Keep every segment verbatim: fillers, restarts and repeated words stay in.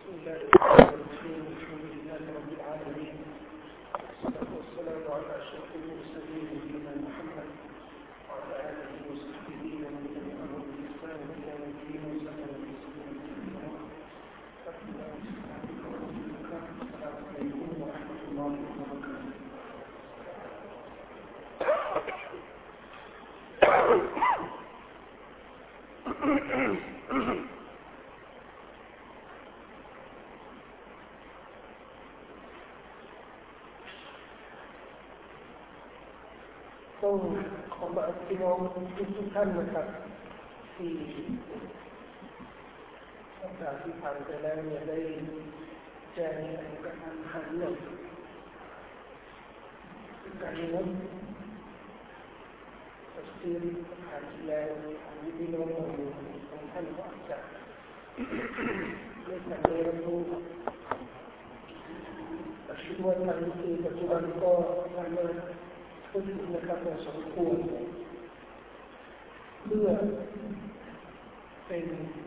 الله الرحمن الرحيم الحمد لله رب العالمين والصلاة والسلام على أشرف المرسلين نبينا محمد وعلى آله وصحبه ومن تبعهم بإحسان إلى يوم الدين وسلم تسليما كثيرا. السلام عليكم ورحمة الله وبركاته.ต้องขอมาพี่น้องทุกท่านนะครับที่สัปดาห์ที่ผ่านไปแล้วเนี่ยได้แจ้งการหันหนึ่งการงดตัดสินผ่านแล้วของพี่น้องของท่านก็อาจจะได้สังเกตดูแต่คิดว่าทางที่ปัจจุบันก็ทำมาพูดถึงนะครับพอสมควรเพื่อเป็น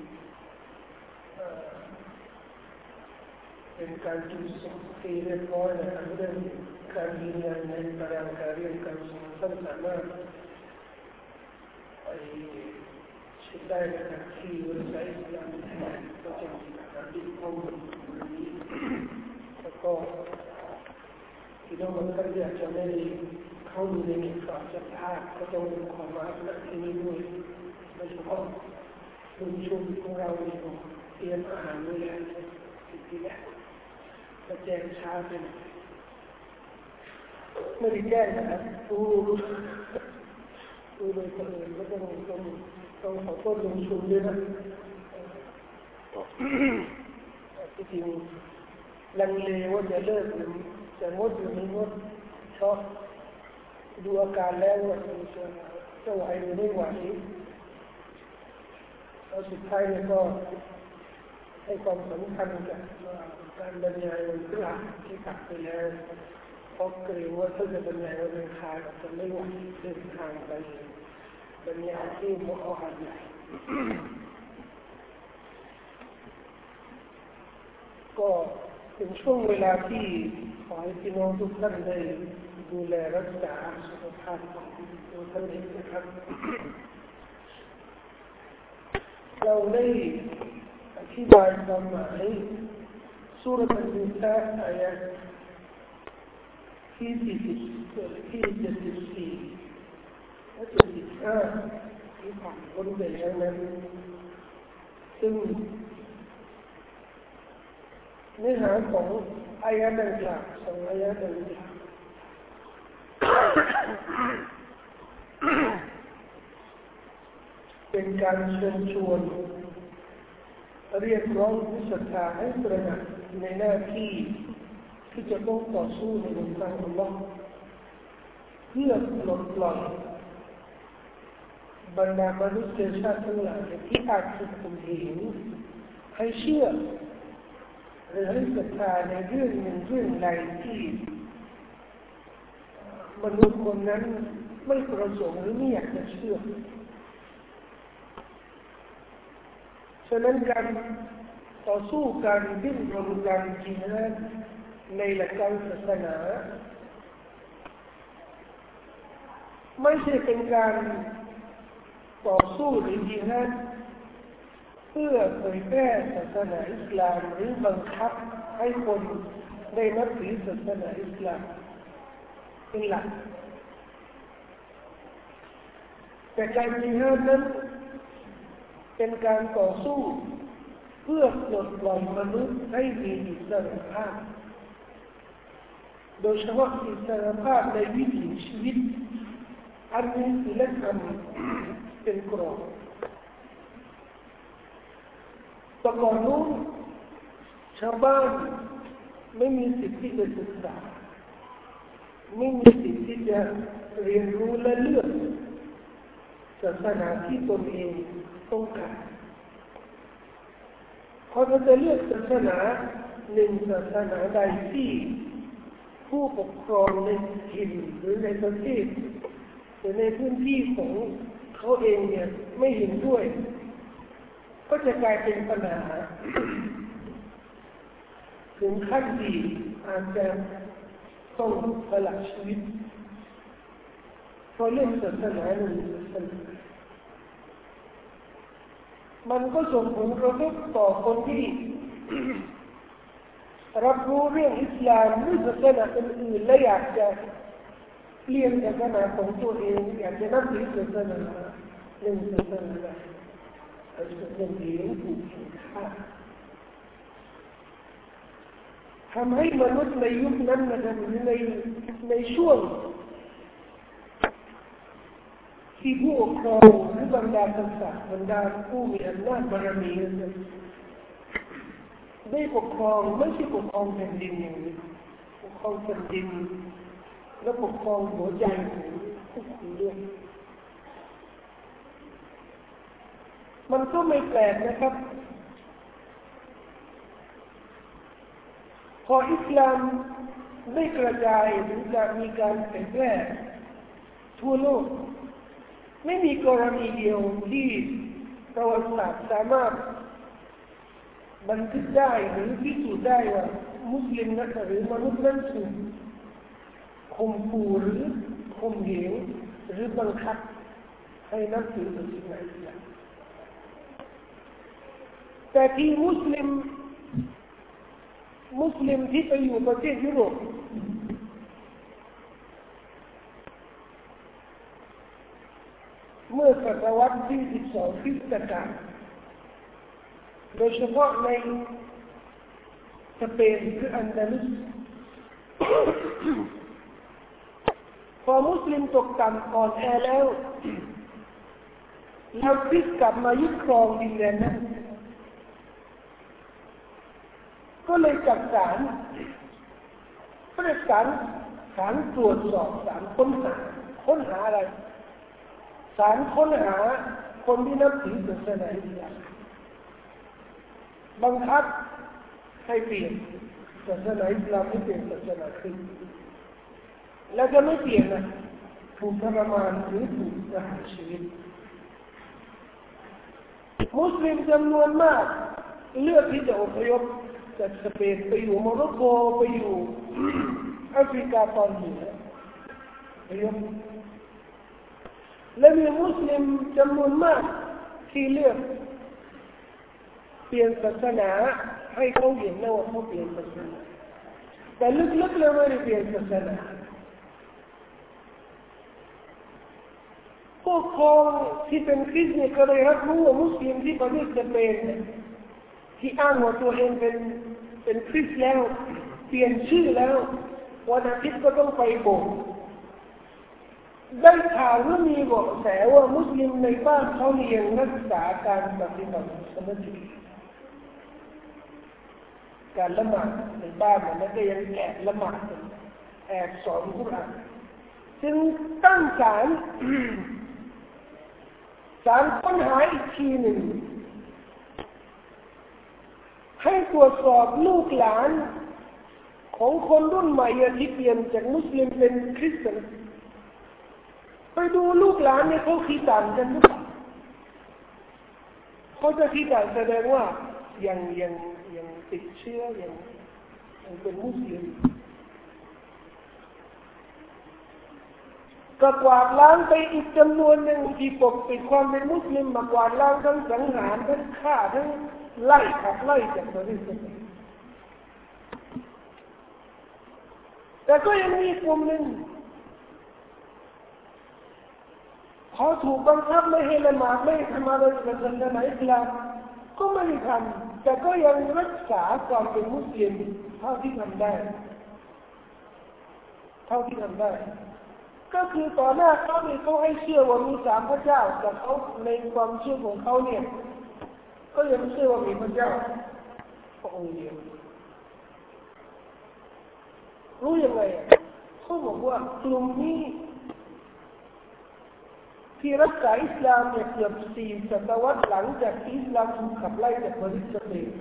เป็นการจุดสตีเรียบร้อยนะครับเรื่องการยืนยันในตารางการเรียนการสอนท่านสามารถไปเช็คได้นะครับที่เว็บไซต์อิสลามไทยก็จะมีการติดข้อมูลนี้แล้วก็ที่น้องมันก็อยากจะไม่เข้าดูในเน็ตก่อนจะพลาดก็ต้องขอมาณที่นี้ด้วยโดยเฉพาะผู้ชมของเราเนี่ยเตรียมอาหารไว้แล้วทีแรกจะแจ้งช้าไปหน่อยไม่ได้แจ้งนะครับผู้ผู้โดยคนอื่นก็ต้องต้องต้องขอโทษลงทุนด้วยนะที่จริงลังเลว่าจะเลิกหรือจะงดหรือไม่งดเพราะดูอาการแล้วว่าจะจะไหวหรือไม่ไหวแล้วสุดท้ายก็ให้ความสำคัญกับการบรรยายวันพฤหัสที่ตัดไปแล้วเพราะเกรงว่าถ้าจะบรรยายวันอังคารจะไม่ไหวเดินทางไปบรรยายที่มุกเอาหัดใหญ่ก็เป็นช่วงเวลาที่ขอให้พี่น้องทุกท่านได้ดูแลรักษาสุขภาพของตัวท่านเองนะครับเราได้อธิบายความหมายซูเราะห์อันนิสาอายะห์ที่สี่สิบที่เจ็ดสิบสี่และเจ็ดสิบห้าที่ผ่านพ้นไปแล้วนั้นซึ่งเนื้อหาของอายะห์ดังกล่าวสองอายะห์ดังกล่าวเป็นการเชิญชวนเรียกร้องผู้ศรัทธาให้ตระหนักในหน้าที่ที่จะต้องต่อสู้ในหนทางอัลเลาะห์เพื่อปลดปล่อยบรรดามนุษยชาติทั้งหลายที่อาจถูกข่มเหงให้เชื่อหรือให้ศรัทธาในเรื่องหนึ่งเรื่องใดที่มนุษย์คนนั้นไม่ประสงค์หรือไม่อยากจะเชื่อฉะนั้นการต่อสู้การดิ้นรนการจิฮาดในหลักการศาสนาไม่ใช่เป็นการต่อสู้หรือจิฮาดเพื่อเผยแพร่ศาสนาอิสลามหรือบังคับให้คนได้นับถือศาสนาอิสลามเป็นหลักแต่การจิฮาดนั้นเป็นการต่อสู้เพื่อปลดปล่อยมนุษย์ให้มีอิสรภาพโดยเฉพาะอิสรภาพในวิถีชีวิตอันมีศีลธรรมเป็นกรอบแต่ก่อนนู้นชาวบ้านไม่มีสิทธิ์ที่จะศึกษาไม่มีสิทธิ์ที่จะเรียนรู้และเลือกศาสนาที่ตนเองต้องการพอเราจะเลือกศาสนาหนึ่งศาสนาใดที่ผู้ปกครองในถิ่นหรือในประเทศหรือในพื้นที่ของเขาเองเนี่ยไม่เห็นด้วยก็จะกลายเป็นปัญหาถึงขั้นที่อาจจะต้องสละชีวิตเพราะเรื่องศาสนาหนึ่งศาสนามันก็ส่งผลกระทบต่อคนที่รับรู้เรื่องอิสลามหรือศาสนาอื่นๆและอยากจะเปลี่ยนศาสนาของตัวเองอยากจะนับถือศาสนาหนึ่งศาสนาอาจจะเป็นเรื่องถูกฆ่าทำให้มนุษย์ในยุคนั้นนะครับในในช่วงที่ผู้ปกครองหรือบรรดากษัตริย์บรรดาผู้มีอำนาจบารมีได้ปกครองไม่ใช่ปกครองแผ่นดินอย่างนี้ปกครองแผ่นดินและปกครองหัวใจของทุกคนด้วยมันก็ไม่แปลกนะครับพออิสลามได้กระจายหรือจะมีการเผยแพร่ทั่วโลกไม่มีกรณีเดียวที่ประวัติศาสตร์สามารถบันทึกได้หรือพิสูจน์ได้ว่ามุสลิมนั้นหรือมนุษย์นั้นถูกข่มขู่หรือข่มเหงหรือบังคับให้นับถือศาสนาอิสลามแต่ที่มุสลิมมุสลิมที่ไปอยู่ประเทศยุโรปเมื่อศตวรรษที่สิบสองคริสตกาลโดยเฉพาะในสเปนคืออันดาลุสพอมุสลิมตกต่ำอ่อนแอแล้วแล้วคริสต์กลับมายึดครองดินแดนนั้นก็เลยจัดสารก็เลยสารสารตรวจสอบสารค้นหาค้นหาอะไรสารค้นหาคนที่นับถือศาสนาอิสลามบังคับให้เปลี่ยนศาสนาอิสลามให้เป็นศาสนาคริสต์แล้วจะไม่เปลี่ยนนะถูกทรมานหรือถูกประหารชีวิตมุสลิมจำนวนมากเลือกที่จะอพยพจากสเปนไปอยู่โมร็อกโกไปอยู่แอฟริกาตอนเหนือไปยกและมีมุสลิมจำนวนมากที่เลือกเปลี่ยนศาสนาให้เขาเห็นว่าเขาเปลี่ยนศาสนาแต่ลึกๆแล้วไม่ได้เปลี่ยนศาสนาพวกคนที่เป็นคริสต์เนี่ยก็เลยรับรู้ว่ามุสลิมที่ประเทศสเปนที่อ้างว่าตัวเองเป็นเป็นคริสต์แล้วเปลี่ยนชื่อแล้ววันอาทิตย์ก็ต้องไปโบสถ์ได้ข่าวว่ามีเบาะแสว่ามุสลิมในบ้านเขาเรียนรักษาการปฏิบัติสมาธิการละหมาดในบ้านมันก็ยังแอบละหมาดแอบสอนกุรอานจึงตั้งศาลศาลค้นหาอีกทีหนึ่งให้ตรวจสอบลูกหลานของคนรุ่นใหม่ที่เปลี่ยนจากมุสลิมเป็นคริสเตียนไปดูลูกหลานเนี่ยเขาขี้ต่างกันหรือเปล่าเขาจะขี้ต่างแสดงว่ายังยังยังติดเชื้อยังยังเป็นมุสลิมก็กวาดล้างไปอีกจำนวนหนึ่งที่ปกปิดความเป็นมุสลิมมากวาดล้างทั้งสังหารทั้งฆ่าทั้งไล่ขับไล่จากประเทศแต่ก็ยังมีกลุ่มหนึ่งเขาถูกบังคับไม่ให้ละหมาดไม่ทำอะไรกับศาสนาอิสลามก็ไม่ได้ทำแต่ก็ยังรักษาความเป็นมุสลิมเท่าที่ทำได้เท่าที่ทำได้ก็คือต่อหน้าเขาเนี่ยเขาให้เชื่อว่ามีสามพระเจ้าแต่เขาในความเชื่อของเขาเนี่ยก็ยังเชื่อว่ามีพระเจ้าพระองค์เดียวรู้ยังไงเขาบอกว่ากลุ่มนี้ที่รักษาอิสลามเนี่ยเกือบสี่ศตวรรษหลังจากอิสลามถูกขับไล่จากประเทศสเปน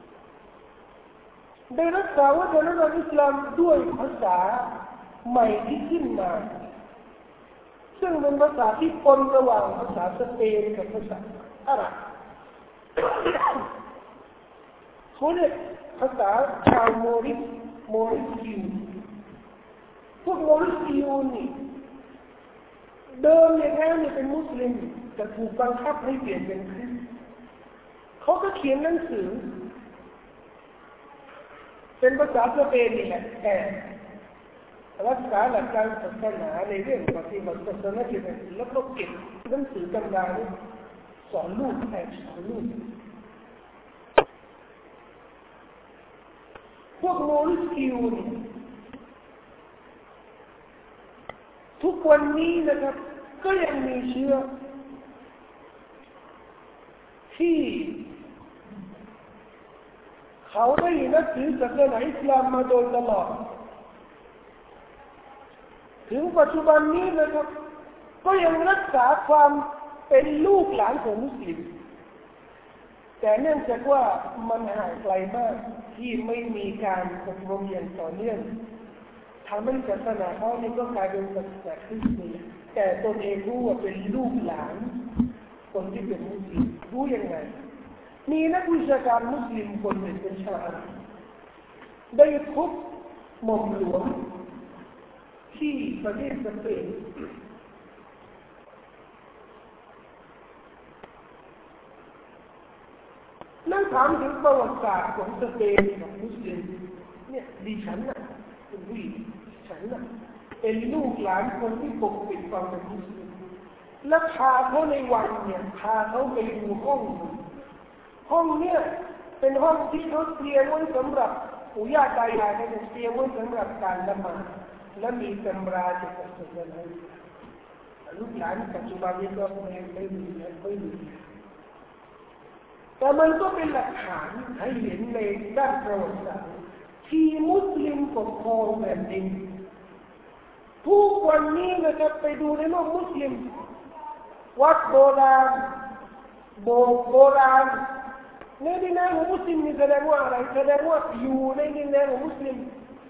ได้รักษาวัฒนธรรมอิสลามด้วยภาษาใหม่ที่ขึ้นมาซึ่งเป็นภาษาที่ปนระหว่างภาษาสเปนกับภาษาอาหรับเขาเรียกภาษาชาวโมริสโมริสคิวพวกโมริสคิวนี่เดิมเนี่ยแท้เนี่ยเป็นมุสลิมแต่ถูกบังคับให้เปลี่ยนเป็นคริสต์เขาก็เขียนหนังสือเป็นภาษาสเปนนี่แหละแต่รักษาหลักการศาสนาในเรื่องปฏิบัติศาสนาที่เป็นแล้วก็เก็บหนังสือตำราสอนลูกแอบสอนลูกพวกโมริสคิวนี่ทุกวันนี้นะครับก็ยังมีเชื้อที่เขาได้นับถือศาสนาอิสลามมาโดยตลอดถึงปัจจุบันนี้นะครับก็ยังรักษาความเป็นลูกหลานของมุสลิมแต่เนื่องจากว่ามันห่างไกลมากที่ไม่มีการอบรมอย่างต่อเนื่องทำให้ศาสนาเขานี่ก็กลายเป็นศาสนาคริสต์แต่ตนเองรู้ว่าเป็นลูกหลานคนที่เป็นมุสลิมรู้ยังไงมีนักวิชาการมุสลิมคนหนึ่งเป็นชาวอาหรับได้พบหม่อมหลวงที่ประเทศสเปนนั่งถามถึงประวัติศาสตร์ของสเปนของมุสลิมเนี่ยดิฉันน่ะเป็นผู้หญิงฉันน่ะเป็นลูกหลานคนที่ปกปิดความเป็นมุสลิมและพาเขาในวันเนี่ยพาเขาไปดูห้องห้องเนี่ยเป็นห้องที่เขาเตรียมไว้สำหรับปู่ย่าตายายเขาจะเตรียมไว้สำหรับการละหมาดและมีตำราจากศาสนาลูกหลานปัจจุบันนี้ก็ไม่ไม่มีไม่มีแต่มันก็เป็นหลักฐานให้เห็นในด้านประวัติศาสตร์ที่มุสลิมปกครองแผ่นดินทุกวันนี้นะครับไปดูในโลกมุสลิมวัดโบราณโบสถ์โบราณในดินแดนของมุสลิมนี่แสดงว่าอะไรแสดงว่าอยู่ในดินแดนของมุสลิม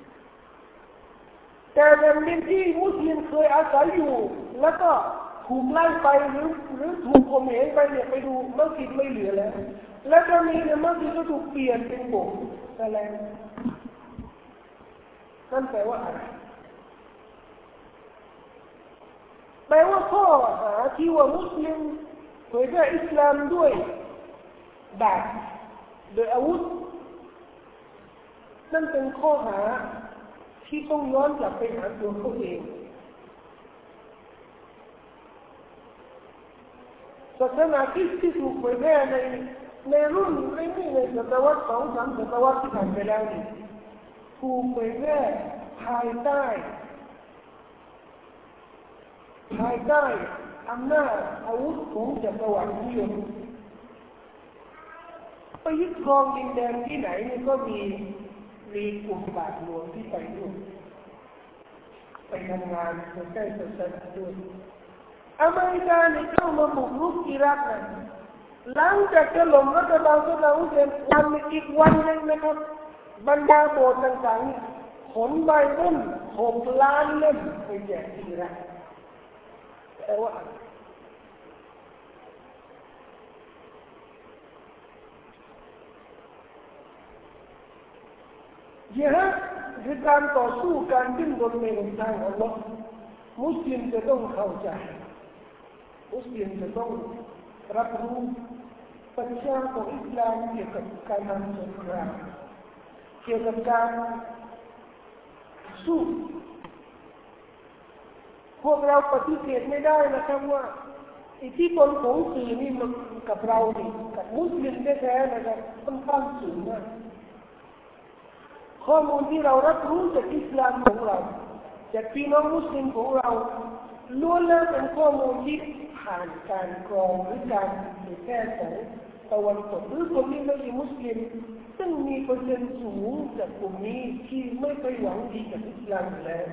แต่แผ่นดินที่มุสลิมเคยอาศัยอยู่แล้วก็ถูกไล่ไปหรือหรือถูกข่มเหงไปเนี่ยไปดูมัสยิดไม่เหลือแล้วแล้วจะมีเนี่ยมัสยิดก็ถูกเปลี่ยนเป็นโบสถ์แสดงนั่นแปลว่าอะไรแปลว่าข้อหาที่ว่ามุสลิมเผยแพร่อิสลามด้วยดาบโดยอาวุธนั่นเป็นข้อหาที่ต้องย้อนกลับไปหาตัวเขาเองศาสนาคริสต์ที่ถูกเผยแพร่ในในรุ่นในนี่ในศตวรรษสองสามศตวรรษที่ผ่านไปแล้วนี่ถูกเผยแพร่ภายใต้ภายใต้อำนาจอาวุธของจักรวรรดินิยมไปยึดครองดินแดนที่ไหนนี่ก็มีมีกลุ่มบาทหลวงที่ไปด้วยไปทำงานใกล้ศาสนาด้วยอเมริกาเนี่ยเข้ามาบุกรุกอิรักนะหลังจากถล่มรัฐบาลซัดดัมฮุเซนวันอีกวันนึงนะครับบรรดาโบสถ์ต่างๆขนไบเบิลหกล้านเล่มไปแจกอิรักแต่ว่ายิฮาดคือการต่อสู้การดิ้นรนในหนทางของอัลเลาะห์มุสลิมจะต้องเข้าใจมุสลิมจะต้องรับรู้ปรัชญาของอิสลามเกี่ยวกับการทำสงครามเกี่ยวกับการสู้พวกเราปฏิเสธไม่ได้นะครับว่าอิทธิพลของสื่อนี่มันกับเราดิกับมุสลิมแท้ๆนะครับค่อนข้างสูงมากข้อมูลที่เรารับรู้จากอิสลามของเราจากพี่น้องมุสลิมของเราล้วนแล้วเป็นข้อมูลที่ผ่านการกรองหรือการเผยแพร่ของตะวันตกหรือคนที่ไม่ใช่มุสลิมซึ่งมีเปอร์เซ็นต์สูงจากกลุ่มนี้ที่ไม่ไปหวังดีกับอิสลามแล้ว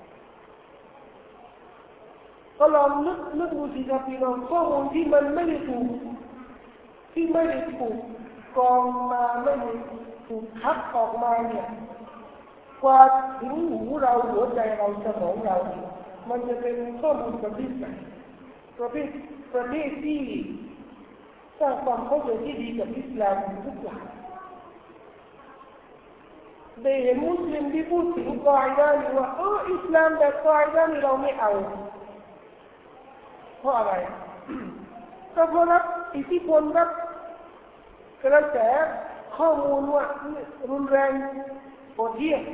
ก็ลองนึกนึกดูสิครับพี่น้องข้อมูลที่มันไม่ได้ถูกที่ไม่ได้ถูกกรองมาไม่ได้ถูกคัดออกมาเนี่ยกว่าถึงหูเราหัวใจเราสมองเรามันจะเป็นข้อมูลประเภทไหนประเภทประเภทที่สร้างความเข้าใจที่ดีกับอิสลามทุกอย่างได้เห็นมุสลิมที่พูดถึงกออิดะห์นี่ว่าเอออิสลามแบบกออิดะห์นี่เราไม่เอาเพราะอะไรก็เพราะรับอิทธิพลรับกระแสข้อมูลว่ารุนแรงโหดเหี้ยม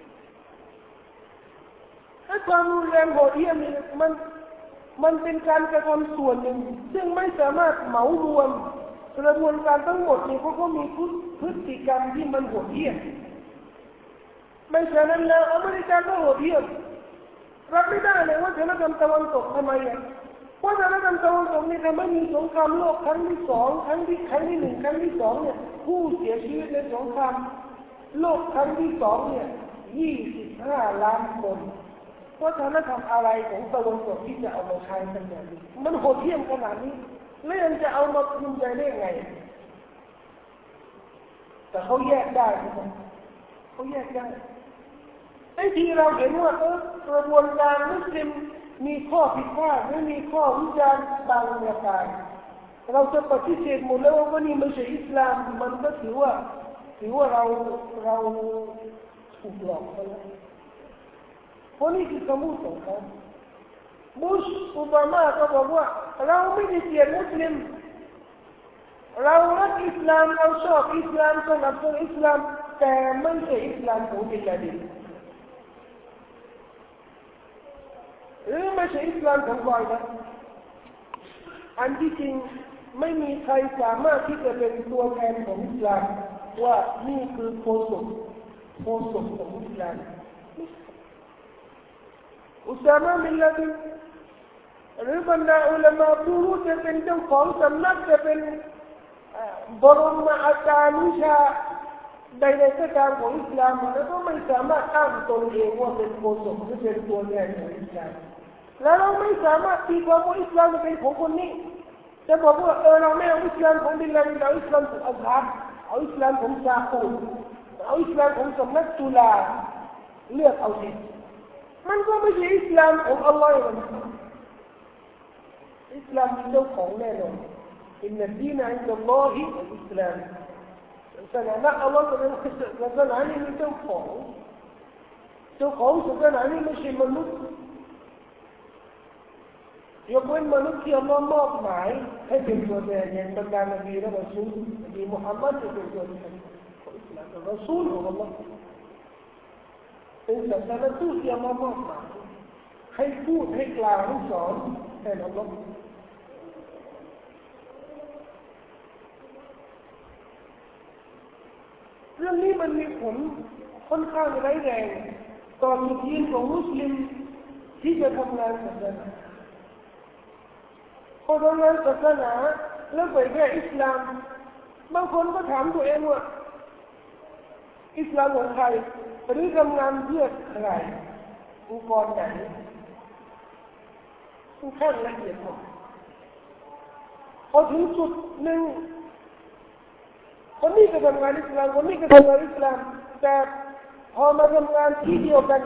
ถ้าความรุนแรงโหดเหี้ยมนี่มันมันเป็นการกระทำส่วนหนึ่งซึ่งไม่สามารถเหมารวมกระบวนการทั้งหมดนี่เขาก็มีพฤติกรรมที่มันโหดเหี้ยมไม่ฉะนั้นแล้วอเมริกาก็โหดเหี้ยมรับไม่ได้เลยว่าวัฒนธรรมตะวันตกทำไมอ่ะวัฒนธรรมตะวันตกนี่ทำให้มีสงครามโลกครั้งที่สองครั้งที่ครั้งที่หนึ่งครั้งที่สองเนี่ยผู้เสียชีวิตในสงครามโลกครั้งที่สองเนี่ยยี่สิบห้าล้านคนวัฒนธรรมอะไรของตะวันตกที่จะเอามาใช้กันแบบนี้มันโหดเหี้ยมขนาดนี้แล้วยังจะเอามาภูมิใจได้ไงแต่เขาแยกได้ใช่ไหมเขาแยกได้ไอ้ที่เราเห็นว่าเออกระบวนการมุสลิมมีข้อผิดพลาดไม่มีข้อวิจารณ์บางประการเราจะปฏิเสธหมดแล้วว่านี่ไม่ใช่อิสลามมันก็ถือว่าถือว่าเราเราถูกหลอกไปแล้วเพราะนี่คือคำพูดของเขาบุชโอบามาก็บอกว่าเราไม่ได้เกลียดมุสลิมเรารักอิสลามเราชอบอิสลามสนับสนุนอิสลามแต่ไม่ใช่อิสลามของบิลลาดินหรือไม่ใช่อิสลามของกออิดะห์อันที่จริงไม่มีใครสามารถที่จะเป็นตัวแทนของอิสลามว่านี่คือโฆษกโฆษกของอิสลามอุซามะบินลาดินหรือบรรดาอุลามะผู้รู้จะเป็นเจ้าของสำนักจะเป็นบรมอาจารย์วิชาใดๆก็ตามของอิสลามแล้วก็ไม่สามารถอ้างตนเองว่าเป็นโฆษกหรือเป็นตัวแทนของอิสลามแล้วเราไม่สามารถตีความว่าอิสลามเป็นของคนนี้จะบอกว่าเออเราไม่เอาอิสลามของบิลลาดินเอาอิสลามของอัลฮาร์เอาอิสลามของซาคูเอาอิสลามของสำนักตุลาเลือกเอาสิมันก็ไม่ใช่อิสลามของอัลลอฮ์เลยอิสลามมีเจ้าของแน่นอนอินนัดดีนอินดัลลอฮิอัลอิสลามศาสนาอัลลอฮ์เป็นศาสนานี้มีเจ้าของเจ้าของศาสนานี้ไม่ใช่มนุษย์ยกเว้นมนุษย์ที่อัลลอฮ์มอบหมายให้เป็นตัวแทนอย่างบรรดานบีและรอซูลนบีมุฮัมมัดจะเป็นตัวแทนของอิสลามรอซูลของอัลลอฮ์เป็นศาสนาทูตที่อัลลอฮ์มอบหมายให้พูดให้กล่าวให้สอนแทนอัลลอฮ์เรื่องนี้มันมีผลค่อนข้างร้ายแรงต่อจุดยืนของมุสลิมที่จะทำงานศาสนาพอทำงานศาสนาแล้วเผยแพร่อิสลามบางคนก็ถามตัวเองว่าอิสลามของใครหรือทำงานเพื่อใครองค์กรไหนทุกขั้นละเอียดหมดพอถึงจุดหนึ่งคนนี้ก็ทำงานอิสลามคนนี้ก็ทำงานอิสลามแต่พอมาทำงานที่เดียวกัน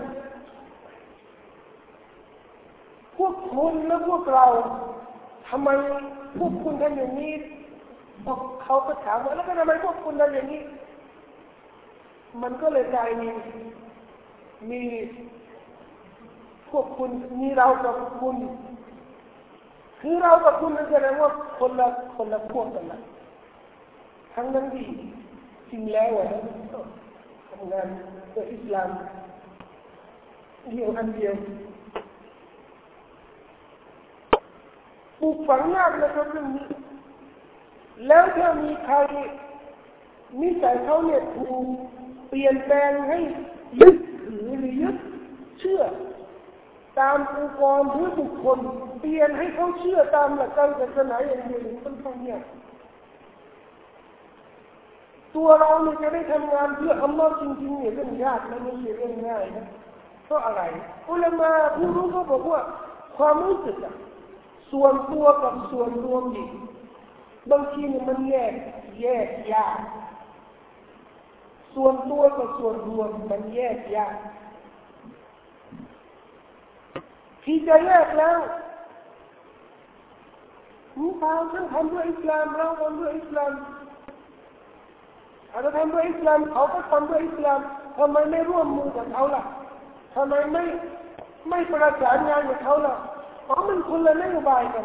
พวกคุณและพวกเราทำไมพวกคุณทำอย่างนี้พวกเขาก็ถามว่าแล้วก็ทำไมพวกคุณทำอย่างนี้มันก็เลยกลายมีมีพวกคุณมีเรากับคุณคือเรากับคุณนั่นแสดงว่าคนละคนละพวกกันละทั้งนั้นที่จริงแล้วอ่ะทำงานเพื่ออิสลามเดียวอันเดียวปลูกฝังยากนะครับเรื่องนี้แล้วถ้ามีใครนิสัยเขาเนี่ยถูกเปลี่ยนแปลงให้ยึดถือหรือยึดเชื่อตามองค์กรหรือบุคคลเปลี่ยนให้เขาเชื่อตามหลักการศาสนาอย่างเดียวมันต้องเนี่ยตัวเราเนี่ยจะได้ทำงานเพื่ออัลลอฮ์จริงๆเนี่ยเรื่องยากและไม่ใช่เรื่องง่ายนะเพราะอะไรอุลามะผู้รู้เขาบอกว่าความรู้สึกอะส่วนตัวกับส่วนรวมอีกบางทีเนี่ยมันแยกแยกยากส่วนตัวกับส่วนรวมมันแยกยากที่จะแยกแล้วมุสลิมฉันทำด้วยอิสลามเราทำด้วยอิสลามอาจจะทำด้วยอิสลามเขาก็ทำด้วยอิสลามทำไมไม่ร่วมมือกับเขาล่ะทำไมไม่ไม่ประสานงานกับเขาล่ะเพราะมันคนละนโยบายกัน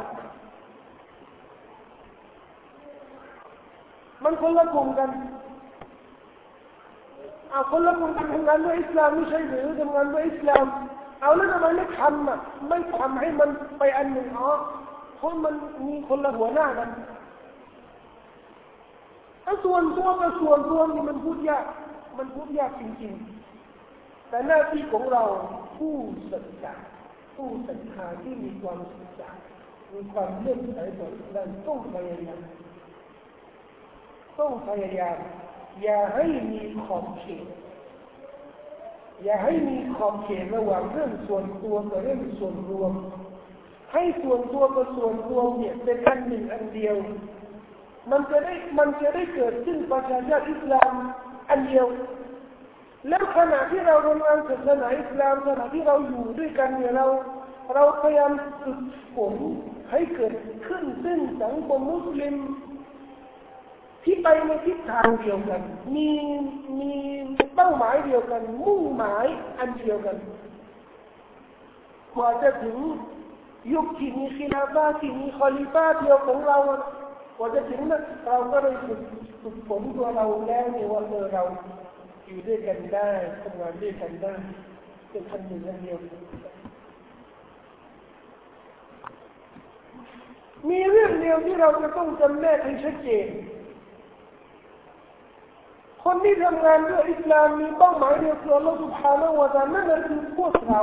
มันคนละกลุ่มกันเอาคนละกลุ่มกันทำงานด้วยอิสลามไม่ใช่หรือทำงานด้วยอิสลามเอาแล้วทำไมไม่ทำอ่ะไม่ทำให้มันไปอันหนึ่งอ๋อเพราะมันมีคนละหัวหน้ากันถ้าส่วนตัวกับส่วนรวมนี่มันพูดยากมันพูดยากจริงๆแต่หน้าที่ของเราผู้ศึกษาผู้ศรัทธาที่มีความศึกษามีความเลื่อมใสต่ออิสลามต้องพยายามต้องพยายามอย่าให้มีขอบเขตอย่าให้มีขอบเขตระหว่างเรื่องส่วนตัวกับเรื่องส่วนรวมให้ส่วนตัวกับส่วนรวมเนี่ยเป็นอันหนึ่งอันเดียวมันจะได้มันจะได้เกิดขึ้นประชาชาติอิสลามอันเดียวแล้วขณะที่เราทำงานศาสนาอิสลามขณะที่เราอยู่ด้วยกันเนี่ยเราเราพยายามฝึกฝนให้เกิดขึ้นซึ่งสังคมมุสลิมที่ไปในทิศทางเดียวกันมีมีเป้าหมายเดียวกันมุ่งหมายอันเดียวกันกว่าจะถึงยุคที่มีkhiลาฟะห์ที่มีคอลิฟะห์เดียวของเรากว่าจะถึงนั้นเราก็ได้ฝึกฝึกฝนตัวเราแล้วเนี่ยว่าเราอยู่ด้วยกันได้ทำงานด้วยกันได้เป็นคนหนึ่งอันเดียวมีเรื่องเดียวที่เราจะต้องจำแนกให้ชัดเจนคนที่ทำงานด้วยอิสลามมีเป้าหมายเดียวคืออัลลอฮฺ سبحانه และ تعالى นั่นคือพวกเรา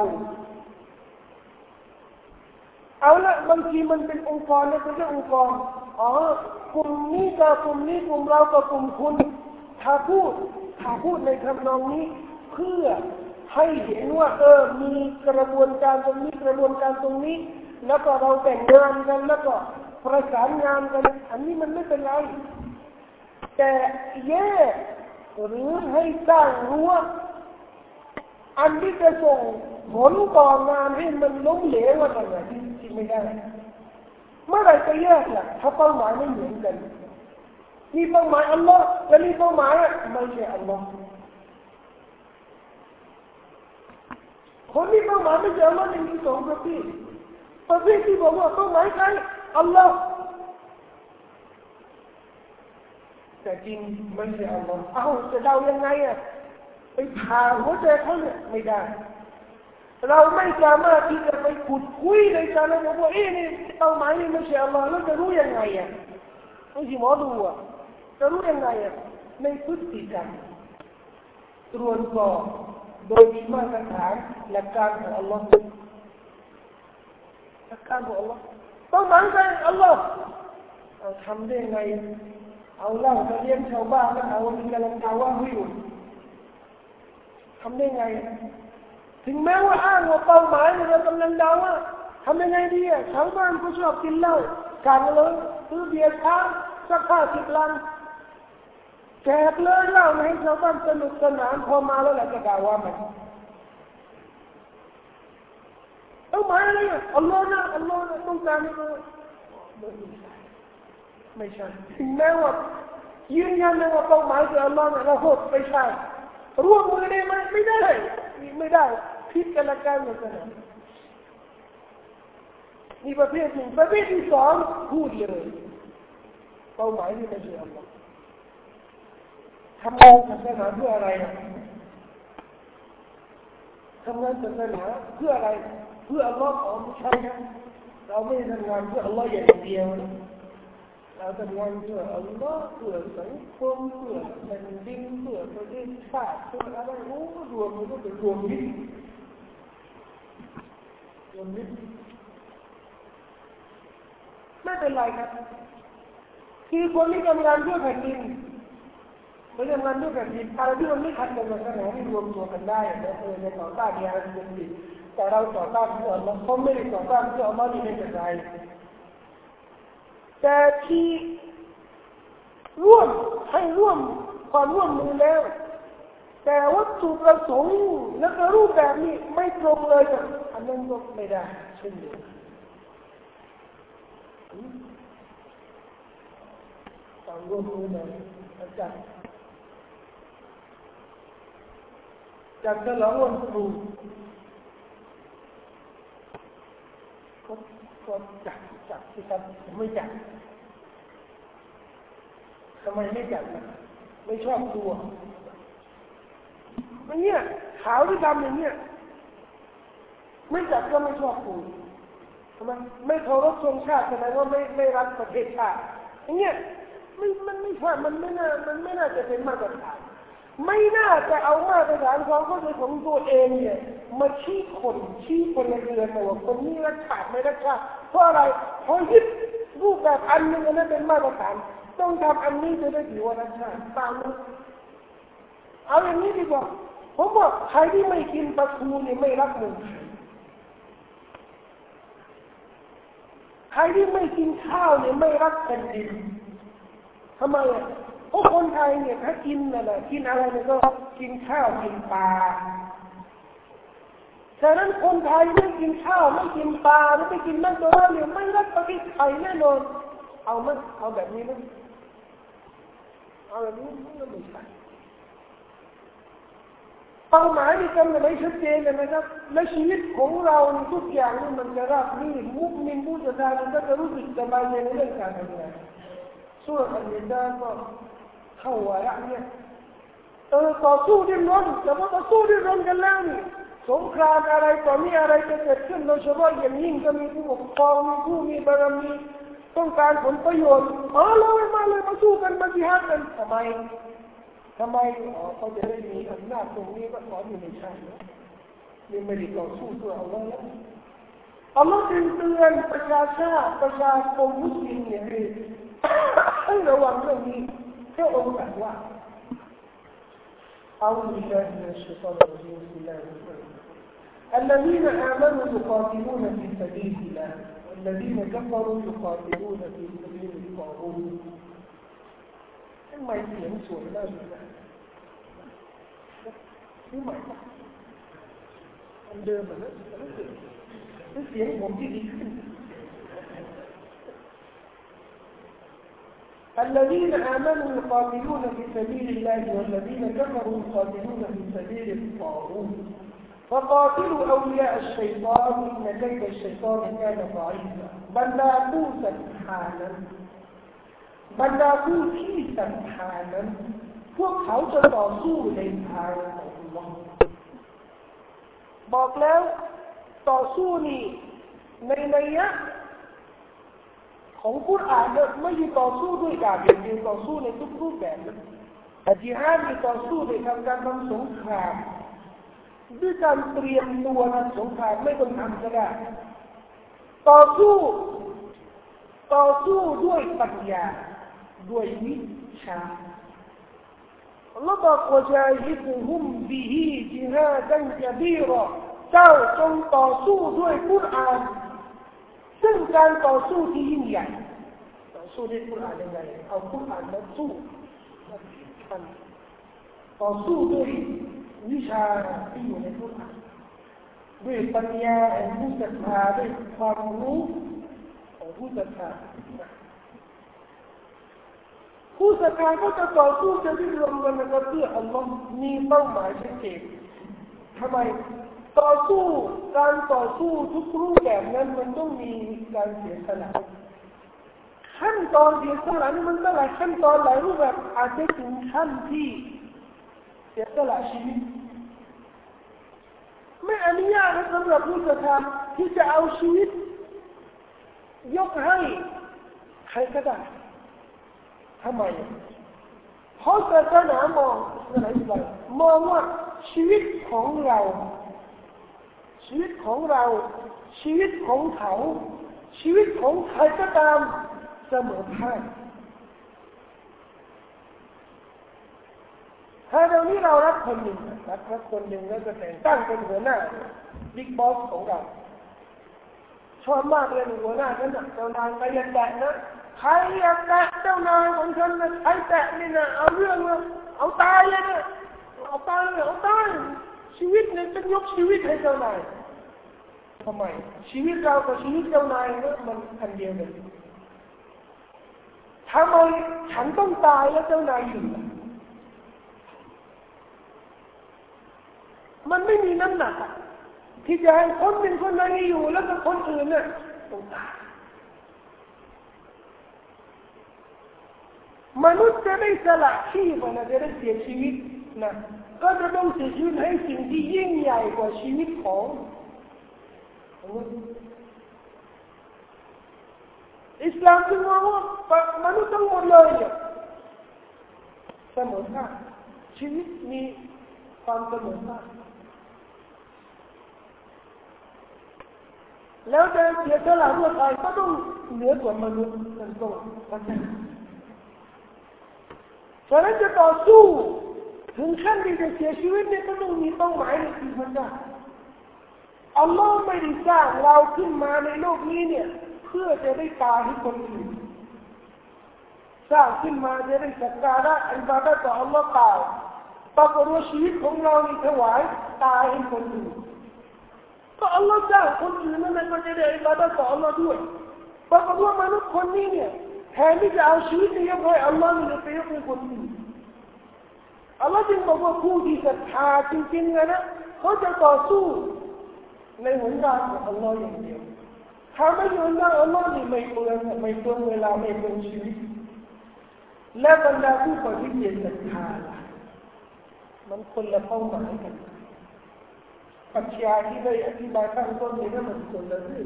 เอาละบางทีมันเป็นองค์กรนะเป็นเรื่ององค์กรอ๋อกลุ่มนี้กับกลุ่มนี้กลุ่มเรากับกลุ่มคุณถ้าพูดถ้าพูดในทำนองนี้เพื่อให้เห็นว่าเออมีกระบวนการตรงนี้กระบวนการตรงนี้แล้วก็เราแต่งงานกันแล้วก็ประสานงานกันอันนี้มันไม่เป็นไรแต่แยกหรือให้สร้างรั้วอันที่จะส่งผลต่องานให้มันล้มเหลวว่าอะไรที่ไม่ได้เมื่อไรจะแยกล่ะถ้าเป้าหมายไม่เหมือนกันมีเป้าหมายอัลลอฮ์และมีเป้าหมายไม่ใช่อัลลอฮ์คนที่เป้าหมายไม่ใช่อัลลอฮ์นี่มีสองประเภทประเภทที่บอกว่าเป้าหมายใครอัลลอฮ์แต่จริงไม่ใช่อัลลอฮ์เอ้าจะเดายังไงอ่ะไปผ่าหัวใจเขาเนี่ยไม่ได้เราไม่สามารถที่จะไปขุดคุยในใจเราบอกว่าเอ๊ะนี่เป้าหมายนี่ไม่ใช่อัลลอฮ์แล้วจะรู้ยังไงอ่ะไม่ใช่หมอดูอ่ะจะรู้ยังไงอ่ะในพฤติกรรมตรวจสอบโดยมีมาตรฐานหลักการของอัลลอฮ์หลักการของอัลลอฮ์เป้าหมายคืออัลลอฮ์เอาทำได้ไงเอาเหล้ามาเลี้ยงชาวบ้านแล้วเอามีกำลังดาว่าให้อยู่ทำได้ไงถึงแม้ว่าอ้างว่าเป้าหมายเรากำลังดาว่าทำยังไงดีอ่ะชาวบ้านก็ชอบกินเหล้าการเลยซื้อเบียร์ช้าสักห้าสิบลังแจกเลยเหล้าให้ชาวบ้านสนุกสนานพอมาแล้วแหละจะด่าว่ามันเป้าหมายอะไรอ่ะอัลลอฮ์นะอัลลอฮ์นะต้องการให้เราไม่ใช่ถึงแม้ว่ายืนยันเลยว่าเป้าหมายคืออัลลอฮ์นะเราโหดไม่ใช่ร่วมมือได้ไหมไม่ได้ไม่ได้พิจารณาอย่างนั้นนี่ประเภทหนึ่งประเภทที่สองพูดเลยเป้าหมายที่ไม่ใช่อัลลอฮ์ทำงานศาสนาเพื่ออะไรทำงานศาสนาเพื่ออะไรเพื่ออัลลอฮ์ของใช่ไหมเราไม่ทำงานเพื่ออัลลอฮ์อย่างเดียวเราทำงานเพื่ออัลลอฮ์เพื่อสังคมเพื่อแผ่นดินเพื่อประเทศชาติเพื่ออะไรโอ้รวมมันก็เป็นรวมมิตรรวมมิตรไม่เป็นไรครับคือคนที่ทำงานเพื่อแผ่นดินไม่ทำงานด้วยแบบนี้อะไรที่มันไม่ขัดกับศาสนาที่รวมตัวกันได้นะเออในต่อต้านยาเสพติดแต่เราต่อต้านเพื่ออัลลอฮ์เขาไม่ได้ต่อต้านเพื่ออัลลอฮ์นี่ไม่เป็นไรแต่ที่ร่วมให้ร่วมความร่วมมือแล้วแต่วัตถุประสงค์และก็รูปแบบนี้ไม่ตรงเลยกันอันนั้นก็ไม่ได้เช่นเดียวกันต้องร่วมมือนะอาจารย์จัดฉลองวันครูก็ก็จัดจัดที่ครับผมไม่จัดทำไมไม่จัดนะไม่ชอบตัวมันเนี่ยขาวที่ทำอย่างเนี้ยไม่จัดก็ไม่ชอบครูทำไมไม่เคารพธงชาติแสดงว่าไม่ไม่รักประเทศชาติอย่างเงี้ยไม่มันไม่ใช่มันไม่น่ามันไม่น่าจะเป็นมาตรฐานไม่น่าจะเอามาตรฐานความเข้าใจของตัวเองเนี่ยมาชี้คนชี้คนละเรือนว่าคนนี้รักชาติไม่รักชาติเพราะอะไรเพราะยึดรูปแบบอันนึงนั้นเป็นมาตรฐานต้องทำอันนี้จะได้ถือว่ารักชาติตามนั้นเอาอย่างนี้ดีกว่าผมบอกใครที่ไม่กินปลาทูเนี่ยไม่รักเมืองไทยใครที่ไม่กินข้าวเนี่ยไม่รักแผ่นดินทำไมอ่ะเพราะคนไทยเนี่ยถ้ากินอะไรกินอะไรเนี่ยก็กินข้าวกินปลาฉะนั้นคนไทยไม่กินข้าวไม่กินปลาไม่กินนั่นตัวนั้นเนี่ยไม่รักประเทศไทยแน่นอนเอามั้ยเอาแบบนี้มั้ยเอาแบบนี้มันไม่ใช่เป้าหมายที่กำหนดไว้ชัดเจนเลยนะครับและชีวิตของเราทุกอย่างนี่มันจะราบรื่นมุกมินผู้ศรัทธามันก็จะรู้สึกสบายใจในเรื่องการทำงานส่วนอันนี้ได้ก็เข้าวาระเนี่ยเออต่อสู้ดิ้นรนแต่ว่าต่อสู้ดิ้นรนกันแล้วนี่สงครามอะไรต่อมีอะไรจะเกิดขึ้นโดยเฉพาะอย่างยิ่งก็มีผู้ปกครองมีผู้มีบารมีต้องการผลประโยชน์อ๋อเลยมาเลยมาสู้กันมาจิฮาดกันทำไมทำไมอ๋อเขาจะได้มีอำนาจตรงนี้ก็ขออยู่ในชาตินี่ไม่ได้ต่อสู้เพื่ออัลลอฮ์แล้วอัลลอฮ์จึงเตือนประชาชาติประชาคมมุสลิมเนี่ยให้ระวังเรื่องนี้พระองค์ตรัสว่าأعوذ بالله من الشيطان الرجيم بسم الله الرحمن الرحيم الذين آمنوا يقاتلون في سبيل الله والذين كفروا يقاتلون في سبيل الطاغوتทำไมเสียงสวยมากเลยนะนี่ใหม่ปะอันเดิมเหมือนกันนี่เสียงผมที่ดีขึ้นالذين آمنوا يقاتلون في سبيل الله والذين كفروا يقاتلون في سبيل الطاغوت فقاتلوا أولياء الشيطان إن كيد الشيطان كان ضعيفا بل لا توسى سبحانهบรรดาผู้ที่ศรัทธานั้นพวกเขาจะต่อสู้ในทางของอัลเลาะห์บอกแล้วต่อสู้นี่ในนัยยะของกุรอานเนี่ยไม่ใช่ต่อสู้ด้วยดาบอย่างเดียวต่อสู้ในทุกรูปแบบแต่ญิฮาดนี่ต่อสู้ในทางการทำสงครามด้วยการเตรียมตัวทำสงครามไม่ต้องทำก็ได้ต่อสู้ต่อสู้ด้วยปัญญาด้วยวิชาอัลลอฮฺบอกว่าจาฮิดฮุมบิฮิจิฮาดันกะบีรอเจ้าจงต่อสู้ด้วยกุรอานซึ่งการต่อสู้ที่ยิ่งใหญ่ต่อสู้ด้วยกุรอานยังไงเอากุรอานมาสู้ต่อสู้ด้วยวิชาที่อยู่ในกุรอานด้วยปัญญาแห่งผู้ศรัทธาด้วยความรู้ของผู้ศรัทธาผู้ศรัทธาก็จะต่อสู้จะดิ้นรนกันนะครับเพื่ออัลลอฮ์มีเป้าหมายชัดเจนทำไมต่อสู้การต่อสู้ทุกรูปแบบนั้นมันต้องมีการเสียสละขั้นตอนเสียสละนี่มันก็หลายขั้นตอนหลายรูปแบบอาจจะถึงขั้นที่เสียสละชีวิตไม่อนุญาตสำหรับผู้ศรัทธาที่จะเอาชีวิตยกให้ใครก็ได้ทำไมเพราะศาสนามองอะไรบ้างมองว่าชีวิตของเราชีวิตของเราชีวิตของเขาชีวิตของใครก็ตามเสมอภาคถ้าเรานี้เรารักคนหนึ่งรักรักคนหนึ่งแล้วจะแต่งตั้งเป็นหัวหน้าบิ๊กบอสของเราชอบมากเลยหัวหน้าฉันน่ะเจ้านายใครอยากแตะนะใครอยากแตะเจ้านายของฉันนะใครแตะนี่นะเอาเรื่องเลยเอาตายเลยนะเอาตายเลยเอาตายชีวิตเนี่ยจะยกชีวิตให้เจ้านายทำไมชีวิตเรากับชีวิตเจ้านายเนี่ยมันอันเดียวกันทำไมฉันต้องตายแล้วเจ้านายอยู่มันไม่มีน้ำหนักที่จะให้คนหนึ่งคนนั้นอยู่แล้วก็คนอื่นเนี่ยต้องตายมนุษย์จะได้สละชีพนะจะได้เสียชีวิตนะก็จะต้องเสียชีวิตให้สิ่งที่ยิ่งใหญ่กว่าชีวิตของมนุษย์อิสลามจึงมองว่ามนุษย์ทั้งหมดเลยเนี่ยเสมอภาคชีวิตมีความเสมอภาคแล้วจะเสียสละเพื่อใครก็ต้องเหนือกว่ามนุษย์กันตรงกันฉะนั้นจะต่อสู้ถึงขั้นที่จะเสียชีวิตเนี่ยก็ต้องมีเป้าหมายในชีวิตนะอัลลอฮ์ไม่ได้สร้างเราขึ้นมาในโลกนี้เนี่ยเพื่อจะได้ตายให้คนอื่นสร้างขึ้นมาจะได้สักการะอิบาดะห์ต่ออัลลอฮ์ตายปรากฏว่าชีวิตของเรานี่ถวายตายให้คนอื่นก็อัลลอฮ์สร้างคนอื่นนั่นมันก็จะได้อิบาดะห์ต่ออัลลอฮ์ด้วยปรากฏว่ามนุษย์คนนี้เนี่ยแทนที่จะเอาชีวิตนี้ยกให้อัลลอฮ์นี่ไปยกให้คนอื่นอัลลอฮ์จึงบอกว่าผู้ที่ศรัทธาจริงๆนะเขาจะต่อสู้ในหนทางของอัลลอฮ์อย่างเดียวถ้าไม่ยอมรับอัลลอฮ์นี่ไม่เปลืองไม่เปลืองเวลาไม่เปลืองชีวิตและบรรดาผู้ปฏิเสธศรัทธาล่ะมันคนละเป้าหมายกันปรัชญาที่ได้อธิบายข้างต้นนี้นั้นมันคนละเรื่อง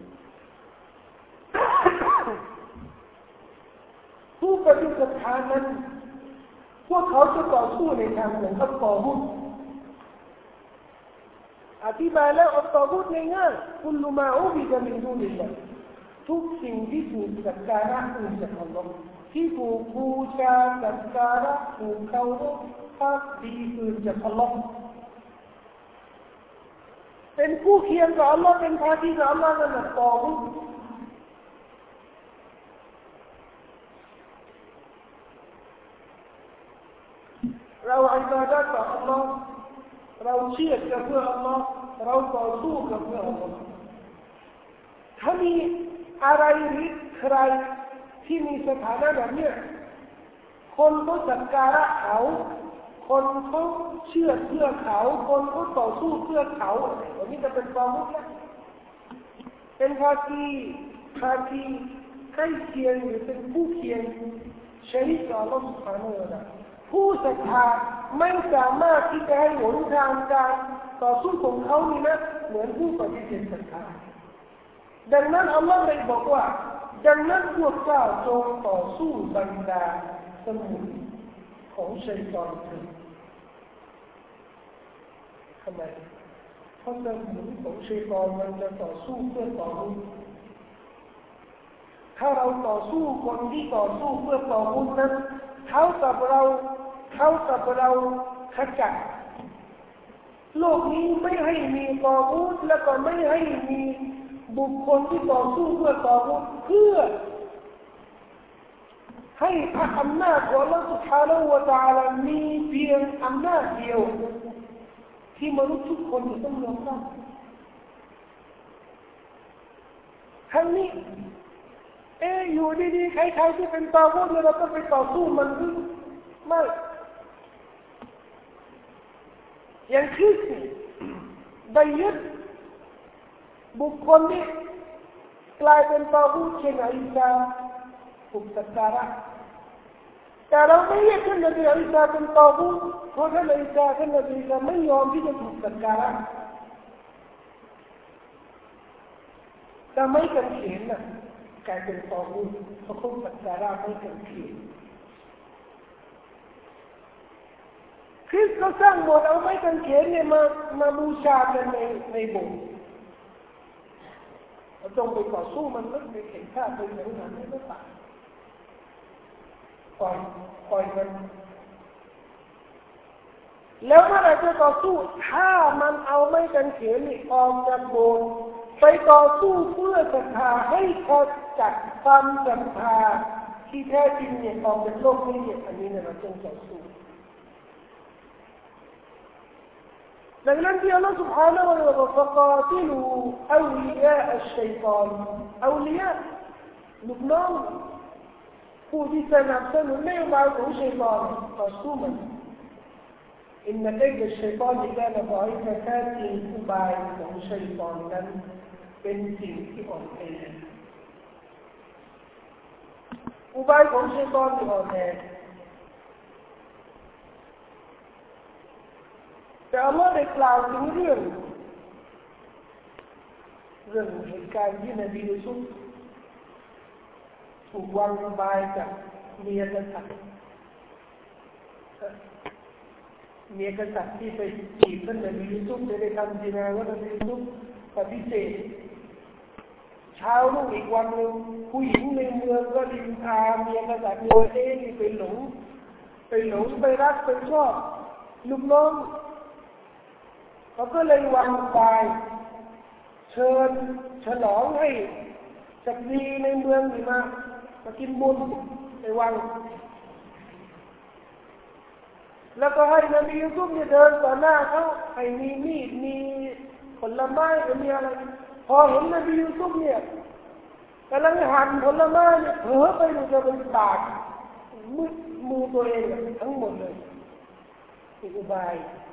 ผู้ปฏิเสธศรัทธานั้นพวกเขาจะต่อสู้ในทางของอัลตอฮุดอธิบายแล้วอัลตอฮุดง่ายๆคุลมาอุบิดะมินดูนิลลาห์ทุกสิ่งที่ถูกสักการะอื่นจากอัลลอฮ์ที่ถูกบูชาสักการะถูกเคารพพักดีอื่นจากอัลลอฮ์เป็นผู้เคียงกับอัลลอฮ์เป็นพาที่กับอัลลอฮ์นั่นแหละตอฮุดเราอิบาดะห์ต่ออัลลอฮ์เราเชื่อกับเพื่ออัลลอฮ์เราต่อสู้กับเพื่ออัลลอฮ์ถ้ามีอะไรหรือใครที่มีสถานะแบบนี้คนเขาสักการะเขาคนเขาเชื่อเพื่อเขาคนเขาต่อสู้เพื่อเขาอันนี้จะเป็นความมุสลิมเป็นภาคีภาคีใกล้เคียงหรือเป็นผู้เคียงชริกกับอัลลอฮ์ سبحانه และ تعالى ผู้ศรัทธาไม่สามารถที่จะให้หนทางการต่อสู้ของเขานี่นะเหมือนผู้ปฏิเสธศรัทธาดังนั้นอัลลอฮ์เลยบอกว่าดังนั้นพวกเจ้าจงต่อสู้บรรดาสมุนของชัยฏอนเถิดทำไมเพราะสมุนของชัยฏอนมันจะต่อสู้เพื่อต่อสู้ถ้าเราต่อสู้คนที่ต่อสู้เพื่อต่อสู้นั้นเท่ากับเราเท่ากับเราขจัดโลกนี้ไม่ให้มีต่อสู้และก็ไม่ให้มีบุคคลที่ต่อสู้เพื่อต่อสู้เพื่อให้พระอำนาจของอัลลอฮฺ سبحانه และ تعالى มีเพียงอำนาจเดียวที่มนุษย์ทุกคนจะต้องยอมรับทั้งนี้เอออยู่ดีๆใครๆที่เป็นต่อสู้เราต้องไปต่อสู้มันหรือไม่อย่างคริสต์ได้ยึดบุคคลที่กลายเป็นตาบูตเช่นอิสาถูกสักการะแต่เราไม่ยึดท่านนบีอิสาเป็นตาบูตเพราะท่านอิสาท่านนบีอิสาไม่ยอมที่จะถูกสักการะแต่ไม่กันเขียนนะกลายเป็นตาบูตเพราะเขาสักการะไม่กันเขียนคริสต์ก็สร้างโบสถ์เอาไม้กางเขนเนี่ยมามาบูชากันในในโบสถ์เราต้องไปต่อสู้มันไม่ไปเข็นฆ่าไปอย่างนั้นไม่ได้ป่ะปล่อยปล่อยมันแล้วเมื่อไหร่จะต่อสู้ถ้ามันเอาไม้กางเขนนี่ออกจากโบสถ์ไปต่อสู้เพื่อศรัทธาให้เขาจัดความศรัทธาที่แท้จริงเนี่ยออกจากโลกนี้เนี่ยอันนี้เนี่ยเราต้องต่อสู้ดังนั้นที่อัลลอฮฺ سبحانه และ تعالى บอกว่า فقاتلوا أولياء الشيطان อัลลียะลูกน้องผู้ที่สนับสนุนนโยบายของชัยฏอนต่อสู้มันอินนักเอกชัยตอนที่ได้มาบอกให้แท้จริงอุบายของชัยตอนนั้นเป็นสิ่งที่อ่อนแออุบายของชัยตอนที่อ่อนแอแต่อัลลอฮ์ได้กล่าวถึงเรื่องเรื่องเหตุการณ์ที่นบียูซุฟถูกวางอุบายจากเมียกษัตริย์เมียกษัตริย์ที่ไปจีบท่านนบียูซุฟได้ทำซินาว่านบียูซุฟปฏิเสธเช้ารุ่งอีกวันหนึ่งผู้หญิงในเมืองก็ดินทาเมียกษัตริย์โวยเองไปหลงไปหลงไปรักไปชอบลูกน้องเขาก็เลยวางอุบายเชิญฉลองให้จักรีในเมืองนี่มามากินบุญในวังแล้วก็ให้นบียูซุฟเนี่ยเดินต่อหน้าเขาให้มีมีดมีผลไม้หรือมีอะไรพอเห็นนบียูซุฟเนี่ยกำลังหั่นผลไม้เนี่ยเผลอไปดูจะเป็นบาดมือมือตัวเองทั้งหมดเลยเป็นอุบาย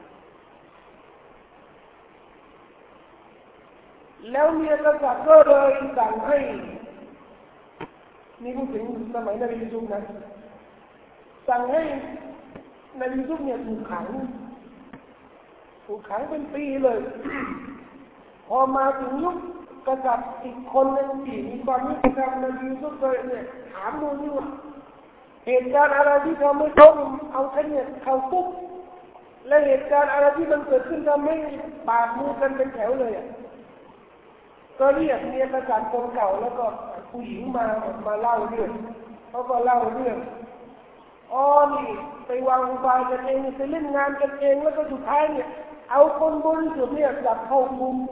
แล้วเมียกษัตริย์ก็เลยสั่งให้นี่พูดถึงสมัยนบียูซุฟนะสั่งให้นบียูซุฟเนี่ยถูกขังถูกขังเป็นปีเลยพอมาถึงยุคกษัตริย์อีกคนหนึ่งที่มีความยุติธรรมนบียูซุฟเลยเนี่ยถามดูนี่ว่าเหตุการณ์อะไรที่ทำให้เขาเอาท่านเนี่ยเข้าคุกและเหตุการณ์อะไรที่มันเกิดขึ้นทำให้บาดมือกันเป็นแถวเลยอ่ะก็เรียกเมียกษัตริย์คนเก่าแล้วก็ผู้หญิงมามาเล่าเรื่องเขาก็เล่าเรื่องอ๋อนี่ไปวางอุบายกันเองไปเล่นงานกันเองแล้วก็สุดท้ายเนี่ยเอาคนบริสุทธิ์เนี่ยจับเข้าคุก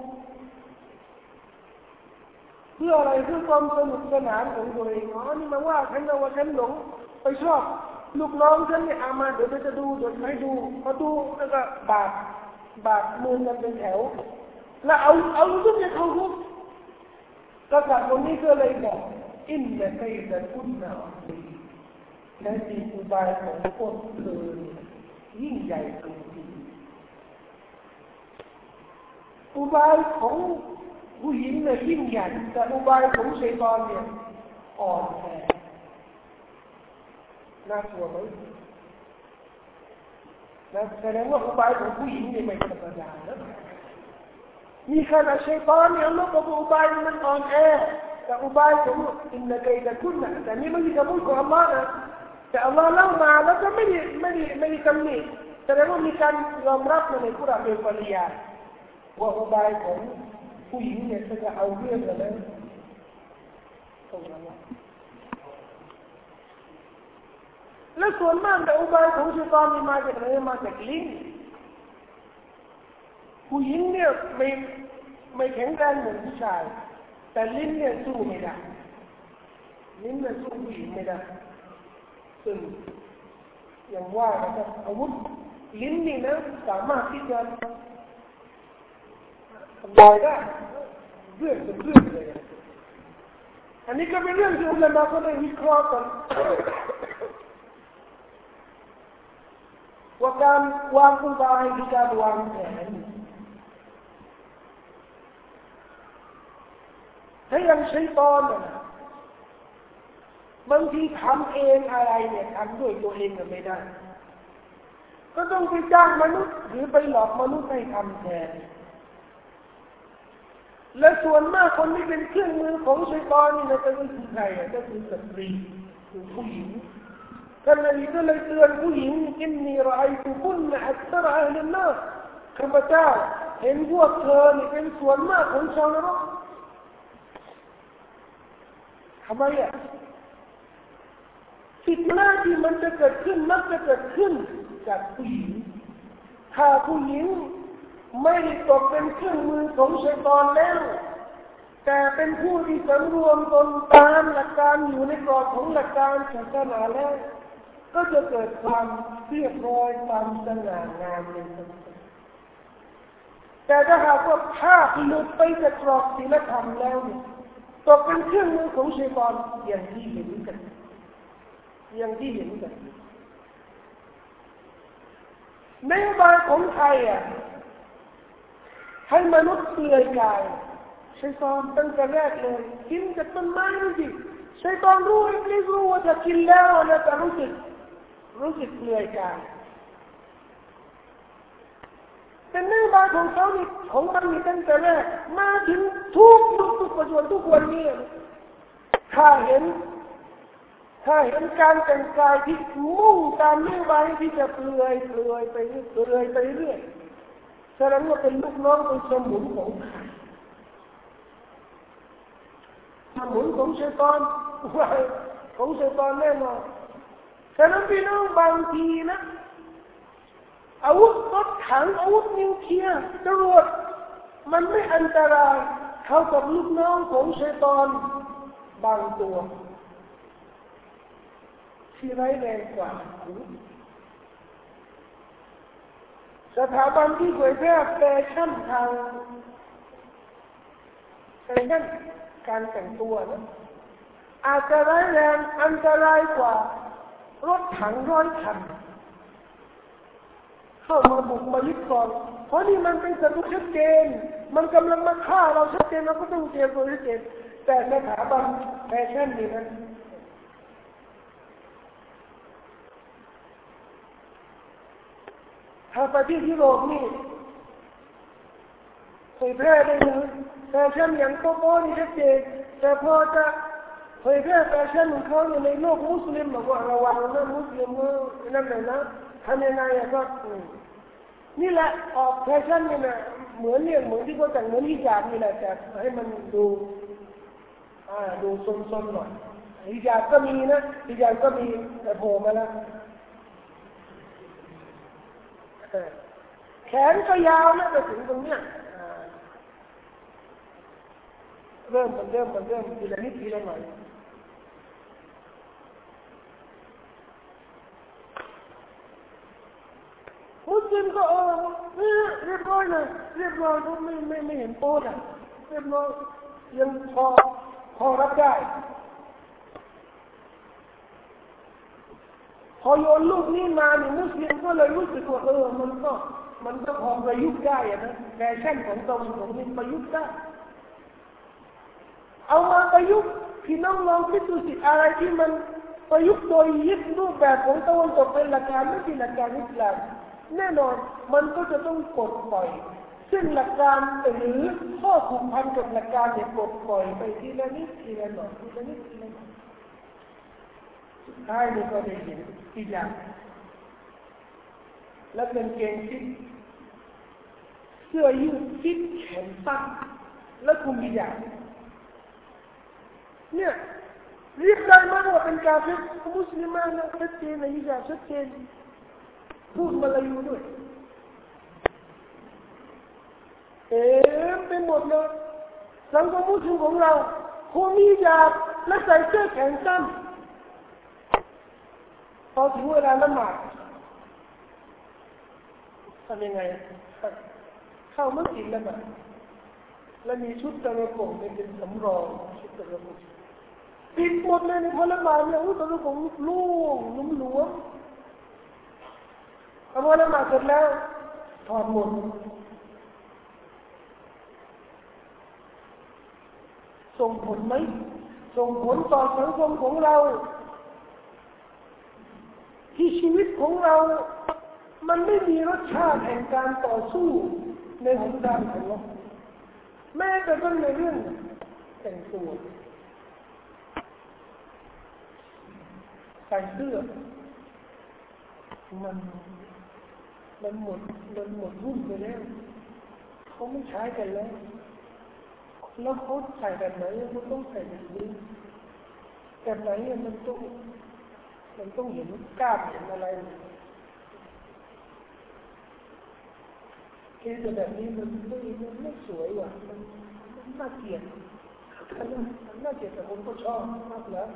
เพื่ออะไรเพื่อความสนุกสนานของตัวเองอ๋อนี่มาว่าฉันนะว่าฉันหลงไปชอบลูกน้องฉันเนี่ยเอามาเดี๋ยวไปจะดูเดี๋ยวให้ดูพอดูแล้วก็บาดบาดมือกันเป็นแถวแล้วเอาเอาทุกอย่างเข้าคุกกษัตริย์คนนี้ก็เลยบอกอินนะไคดะกุนนะและที่อุบายของพวกเธอยิ่งใหญ่จริงๆอุบายของผู้หญิงเนี่ยยิ่งใหญ่แต่อุบายของชัยฏอนเนี่ยอ่อนแอน่ากลัวไหมนะแสดงว่าอุบายของผู้หญิงเนี่ยไม่ธรรมดานะมีขนาดชัยฏอนเนี่ยลูกบอกอุบายมันอ่อนแอแต่อุบายของอินนะไคดะกุนนะแต่นี่ไม่ใช่คำพูดของอัลลอฮ์นะแต่อัลลอฮ์เล่ามาแล้วก็ไม่ได้ไม่ได้ไม่ได้ตำหนิแสดงว่ามีการยอมรับในกุรอานเป็นปริยายว่าอุบายของผู้หญิงเนี่ยจะเอาเรื่องอะไรตรงนั้นและส่วนมากแต่อุบายของชัยฏอนนี่มาจากไหนมาจากลิ้นผู้หญิงเนี่ยไม่ไม่แข็งแรงเหมือนผู้ชายแต่ลิ้นเนี่ยสู้ไม่ได้ลิ้นเนี่ยสู้ผู้หญิงไม่ได้ซึ่งอย่างว่านะครับอาวุธลิ้นนี่นะสามารถที่จะทำลายได้เรื่องเป็นเรื่องเลยอันนี้ก็เป็นเรื่องที่อุลามะก็ได้วิเคราะห์กันว่าการวางอุบายคือการวางแผนถ้ายังชัยฏอนนะบางทีทำเองอะไรเนี่ยทำด้วยตัวเองก็ไม่ได้ก็ต้องไปจ้างมนุษย์หรือไปหลอกมนุษย์ให้ทำแทนและส่วนมากคนที่เป็นเครื่องมือของชัยฏอนนี่นะก็คือใครอ่ะก็คือสตรีคือผู้หญิงท่านนบีก็เลยเตือนผู้หญิงอินนีรอไอตุกุนนะอัตระอัลลอฮ์ข้าพเจ้าเห็นพวกเธอนี่เป็นส่วนมากของชาวนรกทำไมอ่ะฟิตนะห์ที่มันจะเกิดขึ้นมักจะเกิดขึ้นจากผู้หญิงถ้าผู้หญิงไม่ตกเป็นเครื่องมือของชัยฏอนแล้วแต่เป็นผู้ที่สำรวมตนตามหลักการอยู่ในกรอบของหลักการศาสนาแล้วก็จะเกิดความเรียบร้อยความสง่างามในสังคมแต่ถ้าหากว่าภาพหลุดไปจากกรอบศีลธรรมแล้วตกเป็นเครื่องมือของชัยฏอนอย่างที่เห็นกันอย่างที่เห็นกันนโยบายของไทยอ่ะให้มนุษย์เปลือยกายชัยฏอนตั้งแต่แรกเลยกินจากต้นไม้นี่สิชัยฏอนรู้อิบลิสรู้ว่าจะกินแล้วนะแต่รู้สึกรู้สึกเปลือยกายเป็นนโยบายของเขานี่ของมันมีตั้งแต่แรกมาถึงทุกยุคทุกปัจจุบันทุกวันนี้ถ้าเห็นถ้าเห็นการแต่งกายที่มุ่งตามนโยบายที่จะเปลือยเปลือยไปเรื่อยเปลือยไปเรื่อยแสดงว่าเป็นลูกน้องเป็นสมุนของใครสมุนของชัยฏอนของชัยฏอนแน่นอนฉะนั้นพี่น้องบางทีนะอาวุธรถถังอาวุธนิวเคลียร์จรวดมันไม่อันตรายเท่ากับลูกน้องของชัยฏอนบางตัวที่ร้ายแรงกว่าสถาบันที่เผยแพร่แฟชั่นทางแฟชั่นการแต่งตัวนะอาจจะร้ายแรงอันตรายกว่ารถถังร้อยคันเข้ามาบุกมายึดครองเพราะนี่มันเป็นศัตรูชัดเจนมันกำลังมาฆ่าเราชัดเจนเราก็ต้องเตรียมตัวชัดเจนแต่สถาบันแฟชั่นนี่นะถ้าประเทศยุโรปนี่เผยแพร่ได้เลยแฟชั่นอย่างโป๊ะๆนี่ชัดเจนแต่พอจะเผยแพร่แฟชั่นของเขาในโลกมุสลิมบอกว่าระวังนะมุสลิมนั่นแหละนะทำยังไงอะก็นี่แหละออกแฟชั่นนี่นะเหมือนเนี่ยเหมือนที่เขาแต่งเหมือนฮิญาบนี่แหละแต่ให้มันดูอ่าดูซนๆหน่อยฮิญาบก็มีนะฮิญาบก็มีแต่โผล่มาแล้วแขนก็ยาวนะไปถึงตรงเนี้ยเริ่มมันเริ่มมันเริ่มทีละนิดทีละหน่อยมุสลิมก็เออเรียบร้อยเลยเรียบร้อยก็ไม่ไม่ไม่เห็นโป๊ะอ่ะเรียบร้อยยังพอพอรับได้พอโยนลูกนี้มาเนี่ยมุสลิมก็เลยรู้สึกว่าเออมันก็มันก็พอประยุกต์ได้อะนะแฟชั่นของตรงของนี่ประยุกต์ได้เอามาประยุกต์พี่น้องลองคิดดูสิอะไรที่มันประยุกต์โดยยึดรูปแบบของตะวันตกเป็นหลักการไม่ใช่หลักการอิสลามแน่นอนมันก็จะต้องปลดปล่อยซึ่งหลักการหรือข้อผูกพันกับหลักการเนี่ยปลดปล่อยไปทีละนิดทีละหน่อยทีละนิดทีละหน่อยสุดท้ายนี่ก็ได้เห็นที่อย่างแล้วเป็นเกงฟิตเสื้อยืดฟิตแขนสั้นแล้วคุมอีกอย่างเนี่ยเรียกได้มากว่าเป็นกาเฟรมุสลิมนะชัดเจนในฮิญาบชัดเจนพูดมาลายูด้วยเอ๊ะเป็นหมดเลยสังคมมุสลิมของเราคนมีฮิญาบและใส่เสื้อแขนสั้นพอถึงเวลาละหมาดทำยังไงเข้ามัสยิดละหมาดแล้วมีชุดตะระกงเป็นสำรองชุดตะระกงปิดหมดเลยในพลบาลเนี่ยอุ้ยตะระกงลุ่งลุ่มหลวมพอละหมาดเสร็จแล้วถอดหมดส่งผลไหมส่งผลต่อสังคมของเราที่ชีวิตของเรามันไม่มีรสชาติแห่งการต่อสู้ในหนทางของเราแม้แต่ต้นในเรื่องแต่งตัวใส่เสื้อมันมันหมดมันหมดรุ่นไปแล้วเขาไม่ใช้กันแล้วแล้วเขาใส่แบบไหนมันต้องใส่แบบนี้แบบไหนมันต้องมันต้องเห็นกล้ามเห็นอะไรคือแต่แบบนี้มันไม่มันไม่สวยว่ะมันมันน่าเกลียดมันน่าเกลียดแต่คนก็ชอบมากแล้ว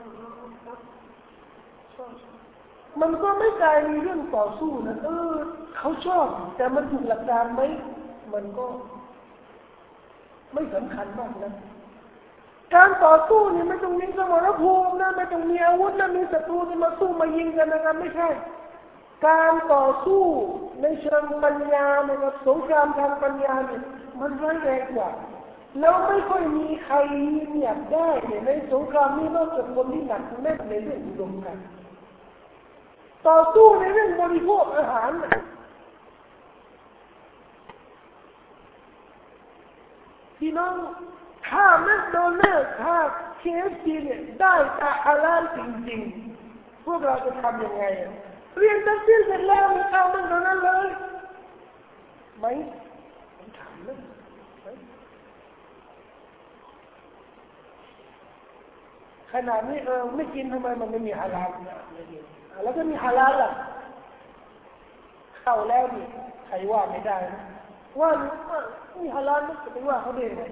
ชอบมันก็ไม่กลายมีเรื่องต่อสู้นะเออเขาชอบแต่มันถูกหลักการไหมมันก็ไม่สำคัญมากนะการต่อสู้นี่ไม่ต้องมีสมรภูมินะไม่ต้องมีอาวุธนะมีศัตรูจะมาสู้มายิงกันนะครับไม่ใช่การต่อสู้ในเชิงปัญญานะครับสงครามทางปัญญาเนี่ยมันร้ายแรงกว่าแล้วไม่ค่อยมีใครเนี่ยได้เนี่ยในสงครามนี้นอกจากคนที่หนักแน่นในเรื่องอุดมการณ์ต่อสู้ในเรื่องบริโภคอาหารพี่น้องถ้าแมคโดนัลด์ถ้า เค เอฟ ซี เนี่ยได้แต่ฮาลาลจริงๆพวกเราจะทำยังไงเรียนตัดสินเสร็จแล้วมีเข้าแมคโดนัลด์เลยไหมผมถามนะขนาดนี้เออไม่กินทำไมมันไม่มีฮาลาลเนี่ยไม่กินแล้วก็มีฮาลาลล่ะเข้าแล้วนี่ใครว่าไม่ได้นะว่าว่ามีฮาลาลมันจะไปว่าเขาได้ไง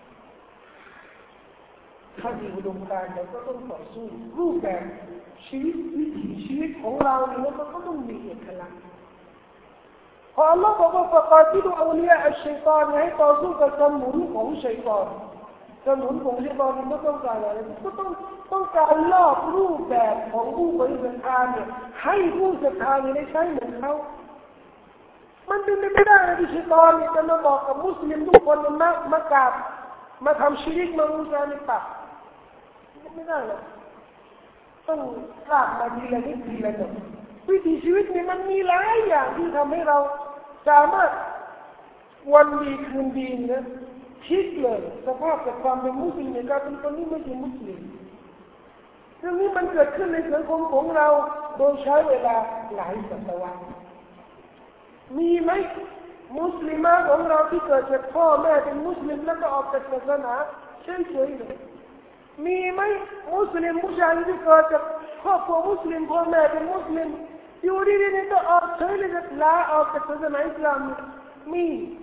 ถ้ามีอุดมการณ์เราก็ต้องต่อสู้รูปแบบชีวิตวิถีชีวิตของเราเนี่ยมันก็ต้องมีเอกลักษณ์พอ Allah บอกว่าฟะกาติลุเอาลิยาอัชชัยฏอนให้ต่อสู้กับสมุนของชัยฏอนสมุนของชัยฏอนมันต้องการอะไรก็ต้องต้องการลอกรูปแบบของผู้ปฏิบัติธรรมเนี่ยให้ผู้ศรัทธาเนี่ยได้ใช้เหมือนเขามันเป็นไม่ได้นะที่ชัยฏอนเนี่ยจะมาบอกกับมุสลิมทุกคนมามากราบมาทำชิริกมาบูชาในป่าไม่ได้หรอกต้องลากมาทีละนิดทีละหน่อยวิถีชีวิตนี่มันมีหลายอย่างที่ทำให้เราสามารถวันดีคืนดีนะคิดเลยสภาพจากความเป็นมุสลิมเนี่ยกลายเป็นคนที่ไม่ใช่มุสลิมเรื่องนี้มันเกิดขึ้นในสังคมของเราโดยใช้เวลาหลายศตวรรษมีไหมมุสลิมของเราที่เกิดจากพ่อแม่เป็นมุสลิมแล้วก็ออกจากศาสนาเฉยๆเลยมีไหมมุสลิมผู้ชายที่เกิดจากครอบครัวมุสลิมพ่อแม่เป็นมุสลิมอยู่ดีๆนี่ก็ออกเฉยเลยจะลาออกจากศาสนาอิสลามมี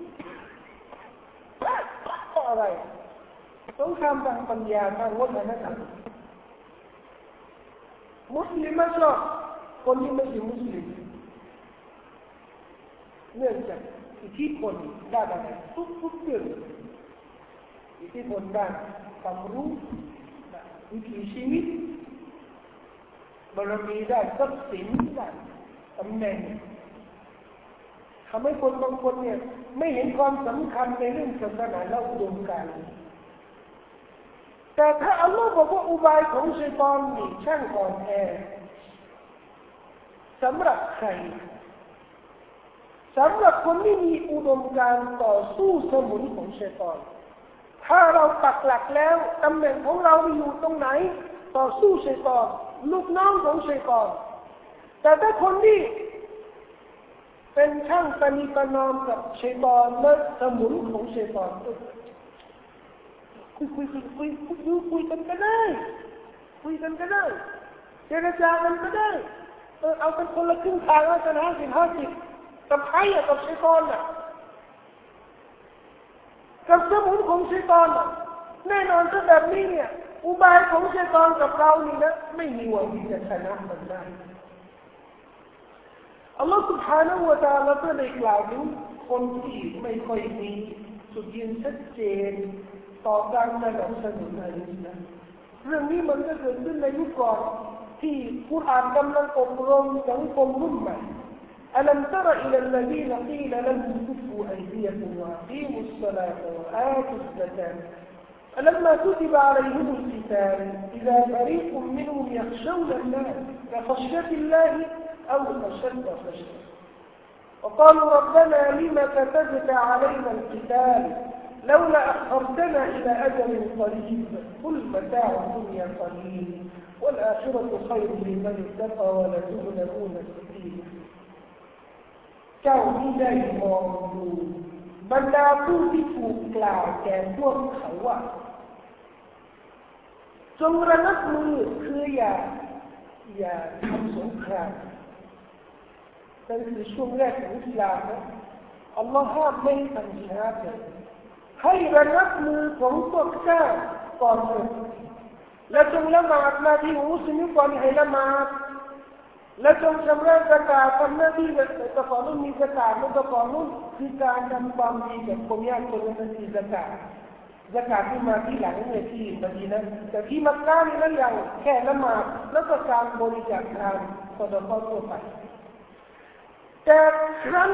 เพราะอะไรสงครามทางปัญญาทางวัฒนธรรมมุสลิมไม่ชอบคนที่ไม่ใช่มุสลิมเนื่องจากอิทธิพลด้านอะไรทุกๆเรื่องอิทธิพลด้านความรู้วิถีชีวิตบารมีได้ทรัพย์สินได้ตำแหน่งทำให้คนบางคนเนี่ยไม่เห็นความสำคัญในเรื่องศาสนาและอุดมการณ์แต่ถ้าอัลลอฮ์บอกว่าอุบายของชัยฏอนนี่ช่างอ่อนแอสำหรับใครสำหรับคนที่มีอุดมการณ์ต่อสู้สมุนของชัยฏอนถ้าเราปักหลักแล้วตำแหน่งของเราอยู่ตรงไหนต่อสู้ชัยฏอนลูกน้องของชัยฏอนแต่ถ้าคนที่เป็นช่างปณิประนอมกับชัยฏอนและสมุนของชัยฏอนคุยคุยคุยคุยคุยคุยกันก็ได้คุยกันก็ได้เจรจากันก็ได้เออเอาเป็นคนละครึ่งทางแล้วกันห้าสิบห้าสิบกับใครอะกับชัยฏอนน่ะกับสมุนของชัยฏอนน่ะแน่นอนถ้าแบบนี้เนี่ยอุบายของชัยฏอนกับเรานี่นะไม่มีวันที่จะชนะมันได้อัลลอฮฺ سبحانه และ تعالى ก็ได้กล่าวถึงคนที่ไม่ค่อยมีจุดยืนชัดเจนต่อการสนับสนุนอะไรนะเรื่องนี้มันก็เกิดขึ้นในยุคก่อนที่กุรอานกำลังอบรมสังคมรุ่นใหม่ألم تر إلى الذين قيل لهم كفوا أيديكم وأقيموا الصلاة وآتوا الزكاة فلما كتب عليهم القتال إذا فريق منهم يخشون الناس كخشية الله أو أشد خشية وقالوا ربنا لم كتبت علينا القتال لولا أخرتنا إلى أجل قريب قل متاع الدنيا قليل والآخرة خير لمن اتقى ولا تظلمون فتيلا เจ้าที่ได้มองดูบรรดาผู้ที่ถูกกล่าวแก่พวกเขาว่าจงระงับมือคืออย่าอย่าทำสงครามนั่นคือช่วงแรกของอิสลามนะอัลลอฮ์ห้ามไม่ทำจิฮาดเลยให้ระงับมือของพวกเจ้าก่อนเลยและจงละหมาดหน้าที่ของมุสลิมก่อนให้ละหมาดและจงชำระซะกาตทำหน้าที่แต่ก่อนนู้นมีซะกาตแล้วก่อนนู้นคือการทำความดีกับคนยากจนนั่นคือซะกาตซะกาตที่มาที่หลังเนี่ยที่มะดีนะห์แต่ที่มักกะนี่นั่นอย่างแค่ละหมาดแล้วก็การบริจาคทานสดะกอฮ์ทั่วไปแต่ครั้น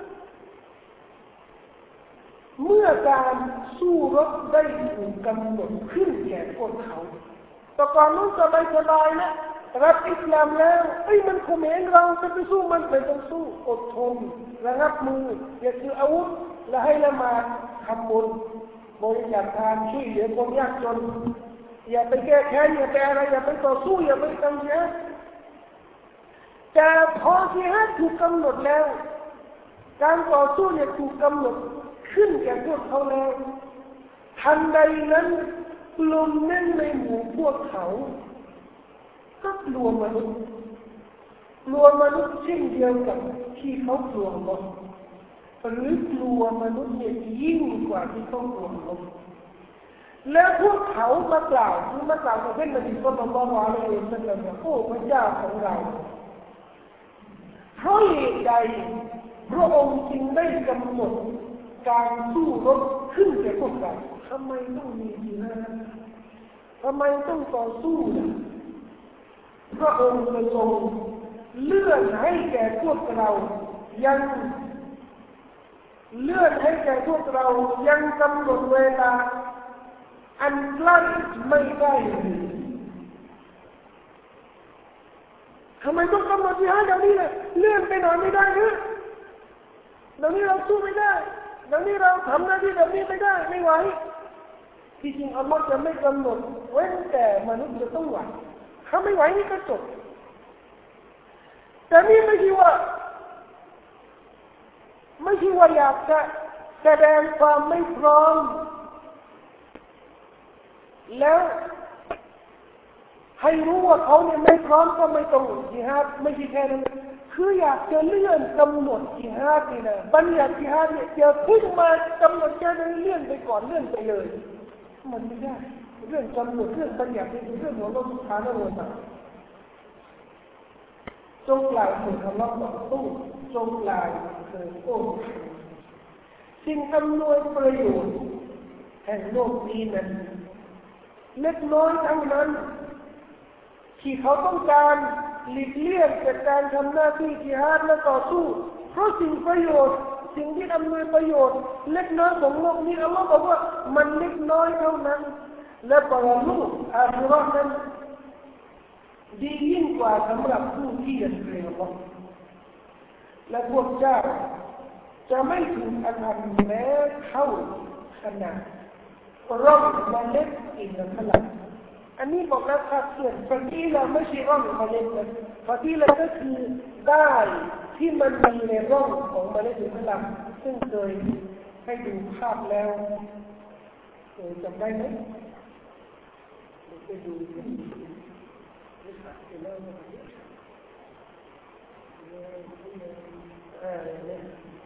เมื่อการสู้รบได้ถูกกำหนดขึ้นแก่พวกเขาแต่ก่อนนู้นสบายๆนะรับอิสลามแล้วไอ้มันข่มเหงเราจะไปสู้มันไม่ต้องสู้อดทนระงับมืออย่าถืออาวุธและให้ละหมาดทำบุญบริจาคทานช่วยเหลือคนยากจนอย่าไปแก้แค้นอย่าไปอะไรอย่าไปต่อสู้อย่าไปทำเนี้ยแต่พอที่ฮัทถูกกำหนดแล้วการต่อสู้เนี่ยถูกกำหนดขึ้นแก่พวกเขาแล้วทันใดนั้นกลุ่มนั้นในหมู่พวกเขาก็กลัวมนุษย์กลัวมนุษย์เช่นเดียวกับที่เขากลัวลมหรือกลัวมนุษย์เนี่ยยิ่งกว่าที่เขากลัวลมแล้วพวกเขามากล่าวคือมากล่าวกับเพื่อนนบีศ็อลลัลลอฮุอะลัยฮิวะซัลลัมว่าโอ้พระเจ้าของเราเพราะเหตุใดพระองค์จึงได้กำหนดการสู้รบขึ้นแก่พวกเราทำไมต้องมีจิฮาดทำไมต้องต่อสู้นะพระองค์ทรงเลื่อนให้แก่พวกเรายังเลื่อนให้แก่พวกเรายังกำหนดเวลาอันใกล้ไม่ได้ทำไมต้องกำหนดจิฮาดเดี๋ยวนี้เลยเลื่อนไปหน่อยไม่ได้หรือเดี๋ยวนี้เราสู้ไม่ได้เดี๋ยวนี้เราทำหน้าที่แบบนี้ไม่ได้ไม่ไหวที่จริงอัลลอฮ์จะไม่กำหนดเว้นแต่มนุษย์จะต้องไหวถ้าไม่ไหวนี่ก็จบแต่นี่ไม่ใช่ว่าไม่ใช่ว่าอยากจะแสดงความไม่พร้อมแล้วให้รู้ว่าเขาเนี่ยไม่พร้อมก็ไม่ต้องจิฮาดไม่ใช่แค่นั้นคืออยากจะเลื่อนกำหนดจิฮาดนี่นะบัญญัติจิฮาดเนี่ยจะพึ่งมากำหนดแค่นั้นเลื่อนไปก่อนเลื่อนไปเลยมันไม่ได้เรื่องกำหนดเรื่องบัญญัติเป็นเรื่องของเราสุภาพนะเราจงกล่าวถึงคำว่าต่อสู้จงกล่าวถึงโอ้สิ่งอำนวยประโยชน์แห่งโลกนี้นั้นเล็กน้อยทั้งนั้นที่เขาต้องการหลีกเลี่ยงจากการทำหน้าที่จิฮาดและต่อสู้เพราะสิ่งประโยชน์สิ่งที่อำนวยประโยชน์เล็กน้อยของโลกนี้อัลลอฮ์บอกว่ามันเล็กน้อยเท่านั้นและปรโลกอาคิเราะห์นั้นดียิ่งกว่าสำหรับผู้ที่ยำเกรงอัลลอฮ์และพวกเจ้าจะไม่ถูกอธรรมแม้เท่าขนาดร่องเมล็ดอินทผลัมอันนี้บอกแล้วครับส่วนฟาตีละไม่ใช่ร่องเมล็ดนะฟาตีละก็คือได้ที่มันมีในร่องของเมล็ดอินทผลัมซึ่งเคยให้ดูภาพแล้วเคยจำได้ไหมไปดูที่วิสัยที่เล่าเมื่อกี้อ่าเนี่ย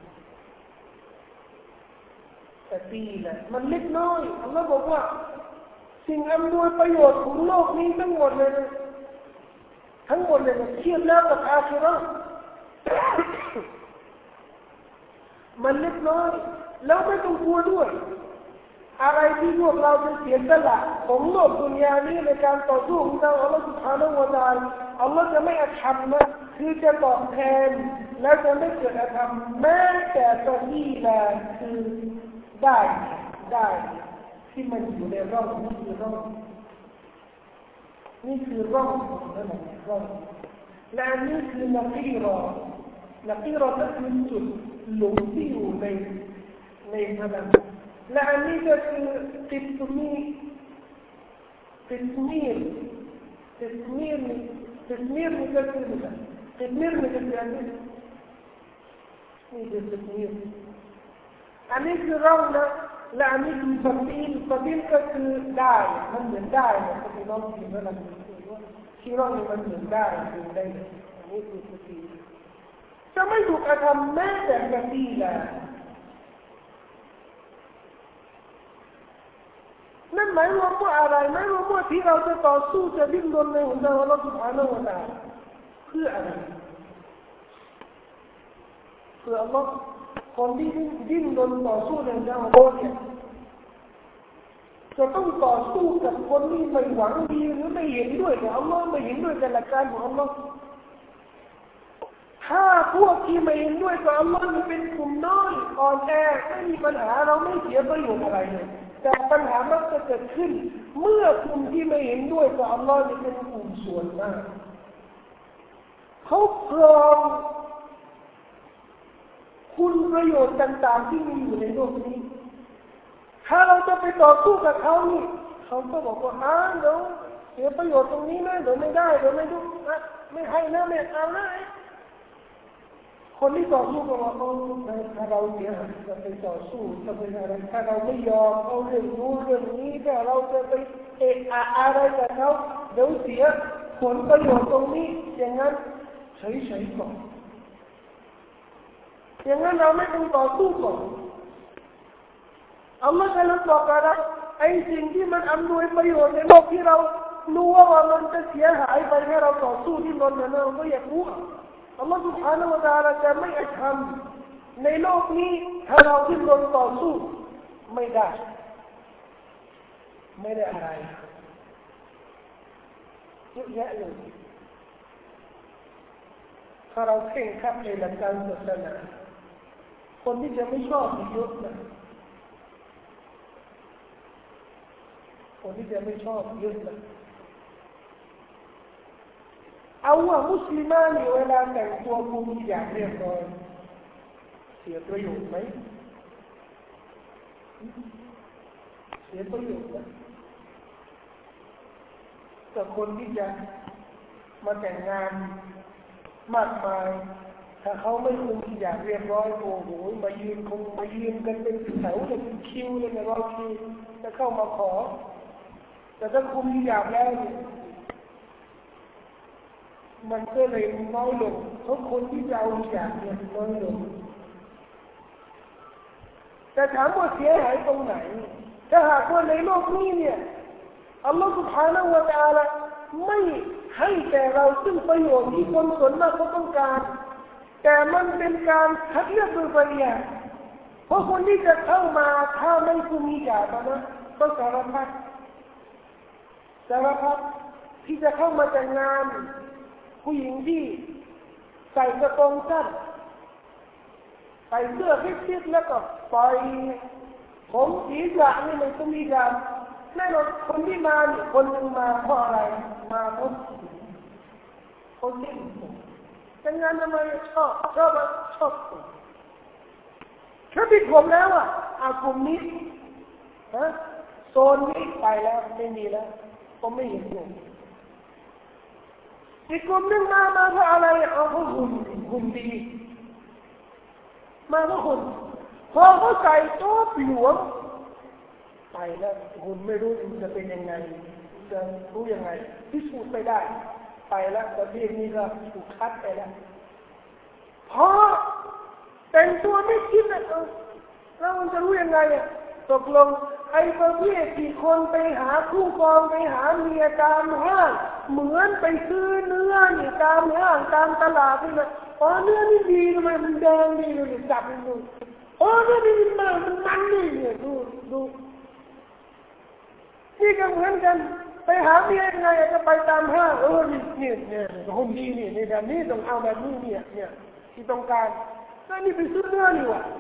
แต่ตีแหละมันเล็กน้อยอัลลอฮ์บอกว่าสิ่งอำนวยประโยชน์ของโลกนี้ทั้งหมดเลยทั้งหมดเลยเทียบแล้วกับอาคิเราะห์มันเล็กน้อยแล้วไม่ต้องกลัวด้วยอะไรที่พวกเราจะเสียสละของโลกดุนยานี้ในการต่อสู้ของเราอัลลอฮฺ سبحانه และ تعالى อัลลอฮฺจะไม่อธรรมนะคือจะตอบแทนแล้วจะไม่เกิดอธรรมแม้แต่ตัวนี้แหละคือได้ได้ที่มันอยู่ในร่องนี่คือร่องนี่คือร่องนั่นแหละร่องและนี่คือนักกีฬานักกีฬาก็คือจุดหลงที่อยู่ในในพลังและอันนี้ก็คือติดมีติดมีรติดมีรติดมีรนี่ก็คืออะไรติดมีรนี่ก็คืออันนี้นี่คือติดมีรอันนี้คือร่องนะและอันนี้คือปฏิลปฏิลก็คือได้มันเหมือนได้นะที่น้องพิมพ์ว่ามันที่ร่องนี่มันเหมือนได้คือได้อันนี้คือปฏิลจะไม่ถูกกระทำแม้แต่ปฏิลละนั่นหมายรวมว่าอะไรหมายรวมว่าที่เราจะต่อสู้จะดิ้นรนในหัวใจของเราสุภาพนั่นแหละเพื่ออะไรเพื่ออัลลอฮ์คนที่ดิ้นรนต่อสู้ในหัวใจของเราเนี่ยจะต้องต่อสู้กับคนที่ไม่หวังดีหรือไม่เห็นด้วยกับอัลลอฮ์ไม่เห็นด้วยกับหลักการของอัลลอฮ์ทถ้าพวกที่ไม่เห็นด้วยกับอัลลอฮ์มันเป็นกลุ่มน้อยอ่อนแอไม่มีปัญหาเราไม่เสียประโยชน์อะไรเลยแต่ปัญหามักจะเกิดขึ้นเมื่อกลุ่มที่ไม่เห็นด้วยกับอัลลอฮ์นี่เป็นกลุ่มส่วนมากเขาครองคุณประโยชน์ต่างๆที่มีอยู่ในโลกนี้ถ้าเราจะไปต่อสู้กับเขานี่เขาก็บอกว่าอ้าวเดี๋ยวเสียประโยชน์ตรงนี้นะเดี๋ยวไม่ได้เดี๋ยวไม่ดูไม่ให้นะไม่เอานะคนที่ต่อสู้กับเราถ้าเราเสียหายจะไปต่อสู้จะไปอะไรถ้าเราไม่ยอมเอาเรื่องนู้นเรื่องนี้ถ้าเราจะไปเอะอะอะไรกับเขาเดี๋ยวเสียผลประโยชน์ตรงนี้อย่างนั้นเฉยๆก่อนอย่างนั้นเราไม่ต้องต่อสู้ก่อนอัลลอฮฺจะบอกกับเราไอ้สิ่งที่มันอำนวยประโยชน์ในโลกที่เรารู้ว่ามันจะเสียหายไปให้เราต่อสู้ที่มันนั้นเราก็อยากรู้อัลลอฮฺ سبحانه และ تعالى จะไม่ทำในโลกนี้ถ้าเราที่ลงต่อสู้ไม่ได้ไม่ได้อะไรเยอะแยะเลยถ้าเราเข่งขัดในหลักการศาสนาคนที่จะไม่ชอบเยอะนะคนที่จะไม่ชอบเยอะนะเอาว่ามุสลิมาเนี่ยเวลาแต่งตัวคุมอย่างเรียบร้อยเสียประโยชน์ไหมเสียประโยชน์นะกับคนที่จะมาแต่งงานมากมายถ้าเขาไม่คุมอย่างเรียบร้อยโอ้โหมายืนคงมายืนกันเป็นแถวเลยเป็นคิวเลยนะรอคิวจะเข้ามาขอแต่ถ้าคุมอย่างแล้วเนี่ยมันก็เลยน้อยลงเพราะคนที่จะเอาอย่างเนี่ยน้อยลงแต่ถามว่าเสียหายตรงไหนถ้าหากว่าในโลกนี้เนี่ยอัลลอฮฺ سبحانه และ تعالى ไม่ให้แก่เราซึ่งประโยชน์ที่คนส่วนมากเขาต้องการแต่มันเป็นการคัดเลือกโดยปริยายเพราะคนที่จะเข้ามาถ้าไม่คุมีจ่ามานะก็สารพัดสารพัดที่จะเข้ามาแต่งงานผู้หญิงที่ใส่กระโปรงสั้นใส่เสื้อฟิตๆแล้วก็ปล่อยผมศีรษะนี่มันก็มีการแน่นอนคนที่มาเนี่ยคนหนึ่งมาเพราะอะไรมาเพราะคนที่แต่งงานทำไมชอบชอบชอบแค่ติดผมแล้วอ่ะอากลุ่มนี้ฮะโซนนี้ไปแล้วไม่มีแล้วก็ไม่เห็นผมอีกกลุ่มนึงมามาเพราะอะไรเอาเพราะหุ่นหุ่นดีมาเพราะหุ่นพอเขาใส่โต๊ะหลวมไปแล้วหุ่นไม่รู้จะเป็นยังไงจะรู้ยังไงพิสูจน์ไม่ได้ไปแล้วประเทศนี้ก็ถูกคัดไปแล้วเพราะแต่งตัวไม่คิดนะแล้วมันจะรู้ยังไงอ่ะตกลงไอ้ประเภทที่คนไปหาคู่ครองไปหาเมียตามห้างเหมือนไปซื้อเนื้อนี่ตามห้างตามตลาดนี่นะอ๋อเนื้อนี่ดีทำไมมันแดงดีดูดิจับดูอ๋อเนื้อนี่มันมันมันนี่เนี่ยดูดูนี่ก็เหมือนกันไปหาเมียยังไงจะไปตามห้างเออนี่เนี่ยเนี่ยคนดีนี่นี่แบบนี้ต้องเอาแบบนี้เนี่ยเนี่ยที่ต้องการแล้วนี่ไปซื้อเนื้อนี่วะ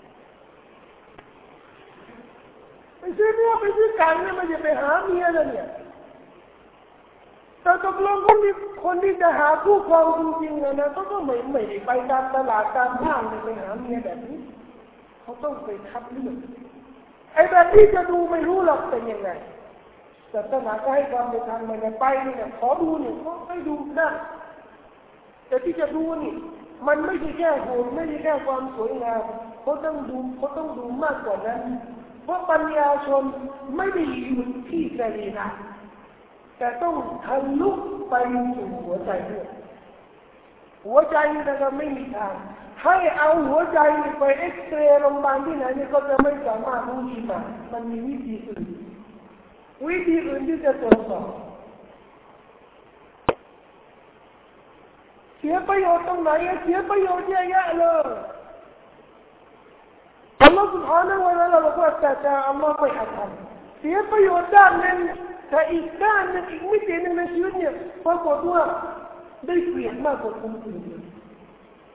ไปซื้อเนื้อไปซื้อไก่เนี่ยมันจะไปหาเมียเลยเนี่ยแต่ตกลงคนที่คนที่จะหาคู่ครองจริงๆนะเขาก็ไม่ไม่ได้ไปตามตลาดตามห้างไปหาเมียแบบนี้เขาต้องไปคัดเลือกไอ้แบบนี้จะดูไม่รู้หรอกเป็นยังไงแต่ศาสนาก็ให้ความเป็นธรรมมันไปเนี่ยขอดูเนี่ยเขาให้ดูได้แต่ที่จะดูนี่มันไม่ใช่แค่หุ่นไม่ใช่แค่ความสวยงามเขาต้องดูเขาต้องดูมากกว่านั้นเพราะปัญญาชนไม่ได้อยู่ที่สรีระแต่ต้องทะลุไปสู่หัวใจด้วยหัวใจนะครับไม่มีทางให้เอาหัวใจไปเอ็กซเรย์โรงพยาบาลที่ไหนนี่ก็จะไม่สามารถรู้ที่มามันมีวิธีอื่นวิธีอื่นที่จะตรวจสอบเสียประโยชน์ตรงไหนเสียประโยชน์เยอะแยะเลยอัลลอฮฺ سبحانه และ تعالى บอกว่าแต่จะอัลลอฮฺไม่ให้ทำเสียประโยชน์ด้านหนึ่งแต่อีกด้านหนึ่งอีกมิติหนึ่งในชีวิตเนี่ยปรากฏว่าได้เปรียบมากกว่าคนอื่น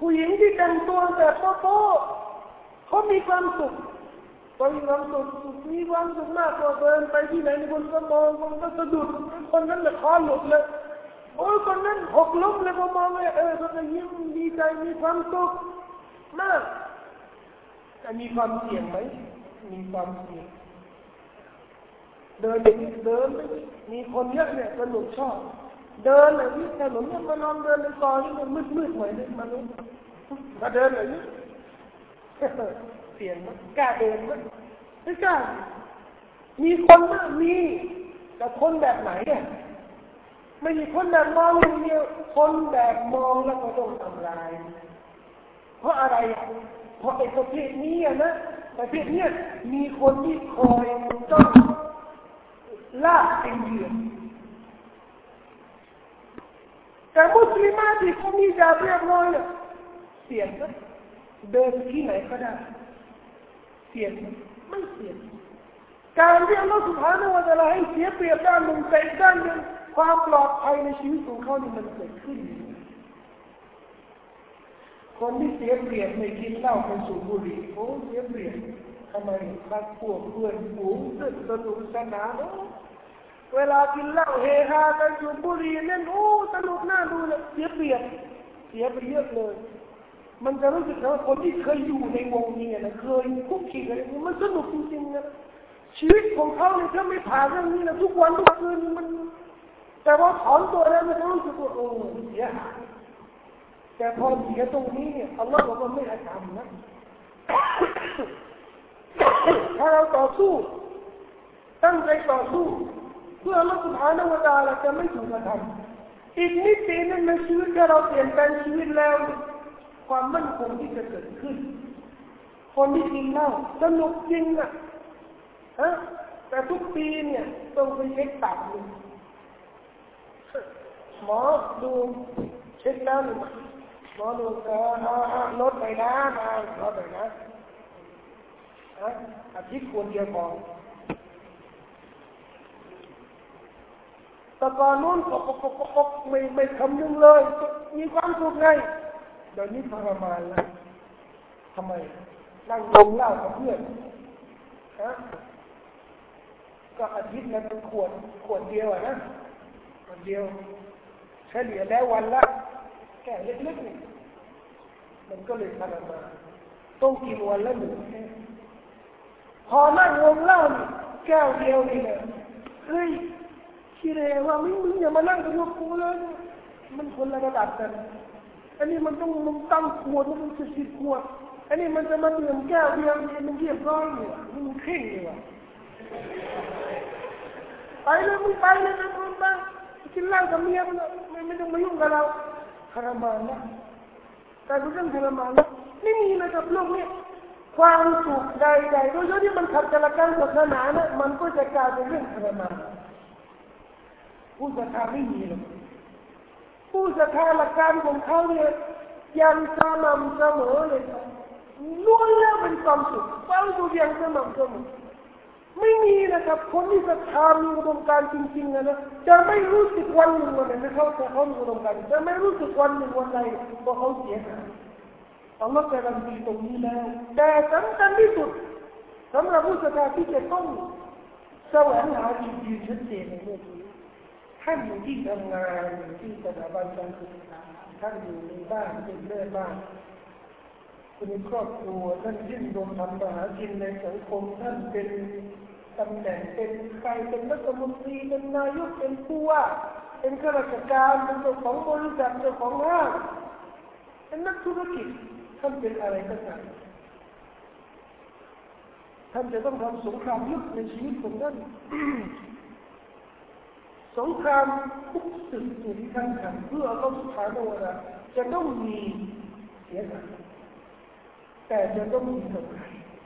ผู้หญิงที่แต่งตัวแบบโป๊ะเขามีความสุขเขามีความสุขมีความสุขมากกว่าเดินไปที่ไหนคนก็มองคนก็สะดุดคนนั้นเลยคอหลุดเลยโอ้ยคนนั้นหกล้มเลยพอมองเลยเออเขาจะยิ้มดีใจมีความสุขมากแต่มีความเสี่ยงไหมมีความเสี่ยงเดินอย่างนี้เดินไม่มีคนเยอะเนี่ยสนุกชอบเดินอย่างนี้ถนนเนี่ยมาลองเดินในซอยนี่มันมืดๆหน่อยนึงมาลุ้นมาเดินอย่างนี้เสี่ยงมั้ยกล้าเดินมั้ยไม่กล้ามีคนมั้ยมีแต่คนแบบไหนอ่ะไม่ใช่คนแบบมองอย่างเดียวคนแบบมองแล้วก็ต้องทำลายเพราะอะไรอ่ะเพราะไอ้ประเภทนี้อ่ะนะประเภทเนี้ยมีคนที่คอยจ้องลากเป็นเหยื่อแต่มุสลิมาที่เขามีจาเรียบร้อยเนี่ยเสี่ยงนะเดินที่ไหนก็ได้เสี่ยงไม่เสี่ยงการที่อัลลอฮฺ سبحانه และ تعالى ให้เสียเปรียบด้านหนึ่งแต่อีกด้านหนึ่งความปลอดภัยในชีวิตของเขานี่มันเกิดขึ้นคนที่เสียเปรียบในกินเหล้าเป็นสูบบุหรี่โอ้เสียเปรียบทำไมพักพวกเพื่อนฝูงซึ่งสนุกสนานเวลากินเหล้าเฮฮากันสูบบุหรี่เล่นโอ้สนุกน่าดูเลยเสียเปรียบเสียไปเยอะเลยมันจะรู้สึกว่าคนที่เคยอยู่ในวงนี้นะเคยคุกคีกันมันสนุกจริงๆนะชีวิตของเขาเนี่ยถ้าไม่ผ่านเรื่องนี้นะทุกวันทุกคืนมันแต่ว่าถอนตัวแล้วมันจะรู้สึกว่าโอ้เสียหายแต่พอเสียตรงนี้เนี่ยอัลลอฮฺบอกว่าไม่ให้ทำนะถ้าเราต่อสู้ตั้งใจต่อสู้เพื่ออัลลอฮฺ سبحانه และ تعالى จะไม่ถูกกระทำอีกนิดเดียวในชีวิตถ้าเราเปลี่ยนแปลงชีวิตแล้วความมั่นคงที่จะเกิดขึ้นคนที่กินเหล้าสนุกจริงอ่ะฮะแต่ทุกปีเนี่ยต้องไปเช็คตับเลยหมอดูเช็คแล้วหมอดูเออลดไปนะมาลดไปนะฮะอาทิตย์ควรเดียวพอแต่ก่อนนู้นก็ไม่ไม่ทำนึงเลยมีความสุขไงเดี๋ยวนี้ทรมานแล้วทำไมนั่งดมเหล้ากับเพื่อนฮะก็อาทิตย์ละเป็นขวดขวดเดียวอ่ะนะขวดเดียวเฉลี่ยแล้ววันละแก่เล็กๆนี่มันก็เลยทรมานต้องกินวันละหนึ่งแก้วพอนั่งวงเหล้านี่แก้วเดียวนี่แหละเฮ้ยคิดเลยว่ามึงมึงอย่ามานั่งกับกูเลยมันคนละระดับกันอันนี้มันต้องมึงตั้งขวดมันจะสิบขวดอันนี้มันจะมาดื่มแก้วเดียวมันเรียบร้อยอยู่มันเข่งอยู่อ่ะไปเลยมึงไปเลยนะมึงไปกินเหล้ากับเมียมันไม่ไม่ต้องมายุ่งกับเราทรมานนะแต่เรื่องทรมานนะไม่มีนะครับโลกนี้ความสุขใดๆโดยเฉพาะที่มันขัดกับหลักการศาสนานะมันก็จะกลายเป็นเรื่องทรมานผู้ศรัทธาไม่มีหรอกผู้ศรัทธาหลักการของเขาเนี่ยยังสม่ำเสมอเลยครับล้วนแล้วเป็นความสุขความสุขอย่างสม่ำเสมอไม่มีนะครับคนที่ศรัทธามีอุดมการณ์จริงๆนะนะจะไม่รู้สึกวันหนึ่งวันไหนไม่เข้าใจเขามีอุดมการณ์จะไม่รู้สึกวันหนึ่งวันใดว่าเขาเสียหายอัลลอฮฺการันตีตรงนี้แล้วแต่สำคัญที่สุดสำหรับผู้ศรัทธาที่จะต้องแสวงหาจุดยืนชัดเจนในโลกนี้ท่านอยู่ที่ทำงานอยู่ที่สถาบันการศึกษาท่านอยู่ในบ้านเป็นแม่บ้านเป็นครอบครัวท่านดิ้นรนทำมาหากินในสังคมท่านเป็นตำแหน่งเป็นใครเป็นรัฐมนตรีเป็นนายกเป็นผู้ว่าเป็นข้าราชการเป็นเจ้าของบริษัทเจ้าของห้างเป็นนักธุรกิจท่านเป็นอะไรก็ตามท่านจะต้องทำสงครามลึกในชีวิตของท่านสงครามทุกสิ่งที่ท่านทำเพื่ออัลลอฮฺ سبحانه และ تعالى จะต้องมีเสียหายแต่จะต้องมีกำไร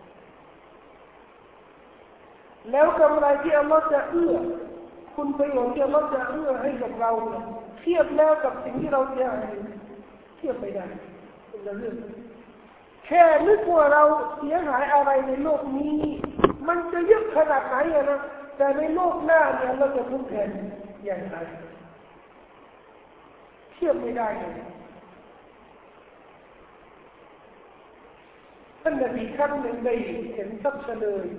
แล้วกำไรที่อัลลอฮฺจะเอื้อคุณประโยชน์ที่อัลลอฮฺจะเอื้อให้กับเราเทียบแล้วกับสิ่งที่เราเสียหายเทียบไม่ได้เป็นเรื่องแค่นึกว่าเราเสียหายอะไรในโลกนี้มันจะเยอะขนาดไหนนะแต่ในโลกหน้าเนี่ยเราจะทุกข์แทนอย่างไรเทียบไม่ได้เลยท่านนบีครั้งหนึ่งได้เห็นทรัพย์เฉลย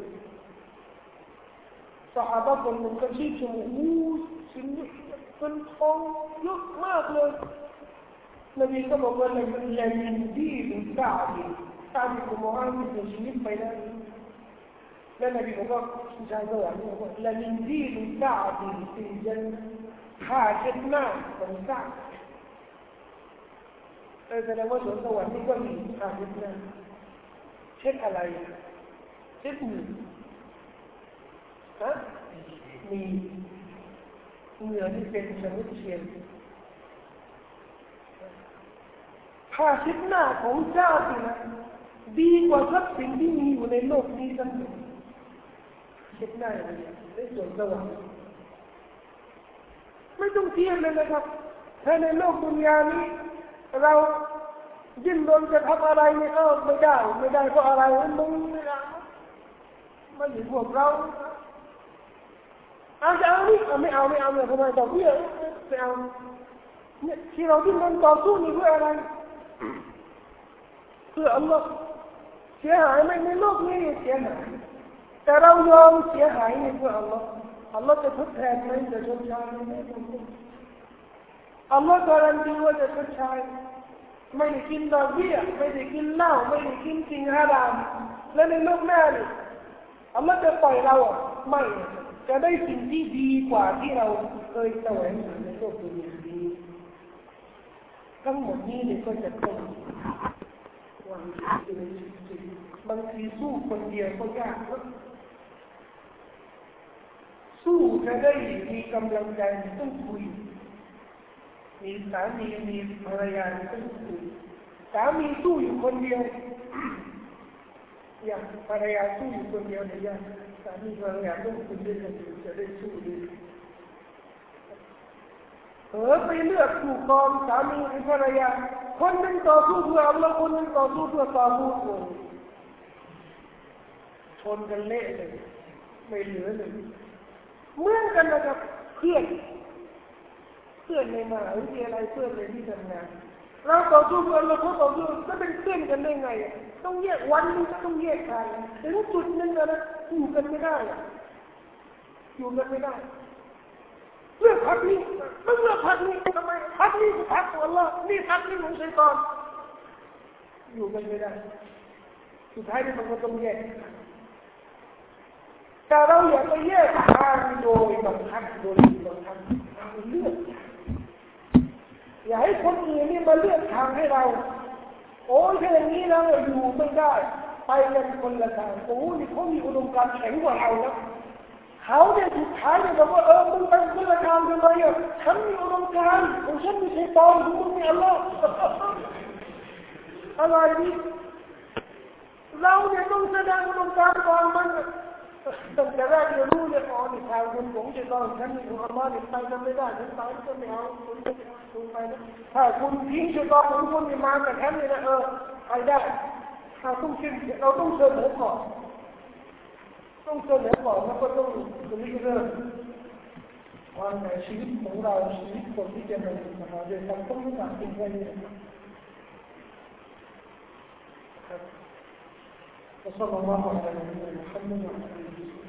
สหายคนหนึ่งก็ชี้ชมอู้สิ่งนี้เป็นทองเยอะมากเลยนบีก็บอกว่าเลยมันแรงดีหรือซาดีซาดีกุมารมีชีวิตไปแล้วแล้วนบีบอกว่าผู้ชายก็ว่าบอกว่าละมินดีหรือซาดีสิ่งยันผ้าเช็ดหน้าของซาเออแสดงว่าสวนสวรรค์นี่ก็มีผ้าเช็ดหน้าเช็ดอะไรเช็ดมือฮะมีเหงื่อที่เป็นสมุทเชียนผ้าเช็ดหน้าของเจ้าสินะดีกว่าทรัพย์สินที่มีอยู่ในโลกนี้ทั้งหมดเช็ดหน้าอย่างนี้ได้ส่วนสวรรค์ไม่ต้องเทียบเลยนะครับถ้าในโลกดุนยานี้เราดิ้นรนจะทำอะไรเนี่ยเออไม่ได้ไม่ได้เพราะอะไรมึงไม่ได้ไม่อยู่พวกเราเอาจะเอานี่ไม่เอาไม่เอาเนี่ยทำไมดอกเบี้ยไม่เอาเนี่ยที่เราดิ้นรนต่อสู้นี่เพื่ออะไรเพื่ออัลลอฮ์เสียหายไหมในโลกนี้เสียหายแต่เรายอมเสียหายนี่เพื่ออัลลอฮ์อัลลอฮ์จะทดแทนไหมจะชดใช้ไหมอัลลอฮ์การันตีว่าจะชดใช้ไม่ได้กินดอกเบี้ยไม่ได้กินเหล้าไม่ได้กินสิ่งฮารามและในโลกหน้านี่อัลลอฮ์จะปล่อยเราไม่จะได้สิ่งที่ดีกว่าที่เราเคยแสวงหาในโลกดุนยานี้ทั้งหมดนี้เนี่ยก็จะต้องวางใจในชีวิตบางทีสู้คนเดียวก็ยากสู้จะได้มีกำลังใจต้องคุยมีสามีมีภรรยาต้องคุยสามีสู้อยู่คนเดียวอย่างภรรยาสู้อยู่คนเดียวเนี่ยยากสามีภรรยาต้องคุยด้วยกันจะได้สู้ดีเออไปเลือกคู่ครองสามีหรือภรรยาคนนึงต่อสู้เพื่ออัลลอฮ์คนนึงต่อสู้เพื่อตาบูตเลยชนกันเละเลยไม่เหลือเลยเหมือนกันนะครับเพื่อนเพื่อนในมหาวิทยาลัยเพื่อนในที่ทำงานเราต่อสู้เพื่ออัลลอฮ์เขาต่อสู้ก็เป็นเพื่อนกันได้ไงต้องแยกวันนึงก็ต้องแยกกันถึงจุดนึงนะอยู่กันไม่ได้อยู่กันไม่ได้เลือกพักนี้ไม่เลือกพักนี้ทำไมพักนี้คือพักของอัลลอฮ์นี่พักนี้ของชัยฏอนอยู่กันไม่ได้สุดท้ายมันก็ต้องแยกแต่เราอยากไปแยกทางโดยบังคับโดยบังคับเลือกอย่าให้คนอื่นนี่มาเลือกทางให้เราโอ้ยแค่อย่างนี้เราอยู่ไม่ได้ไปกันคนละทางโอ้ยนี่เขามีอุดมการณ์แข็งกว่าเราแล้วเขาเนี่ยสุดท้ายเนี่ยบอกว่าเออมึงไปคนละทางกันเลยอ่ะฉันมีอุดมการณ์ของฉันไม่ใช่ตอนของมึงมีอัลลอฮ์อะไรนี่เราเนี่ยต้องแสดงอุดมการณ์ก่อนมันตั้งแต่แรกเรารู้เนี่ยอ๋อนี่ทางคนของจะต้องฉันมีอัลลอฮ์เนี่ยไปกันไม่ได้ฉันตายก็ไม่เอาคุณไม่เอาคุณไปนะถ้าคุณทิ้งจะต้องของคุณนี่มาแต่แค่นี้นะเออไปได้ถ้าต้องขึ้นเราต้องเสนอก่อนต้องเสนอก่อนแล้วก็ต้องริเริ่มวางแผนชีวิตของเราชีวิตคนที่จะมาถึงมาโดยการต้องรู้จักสิ่งนี้ครับ وصلى الله على نبينا محمد وعلى اله وصحبه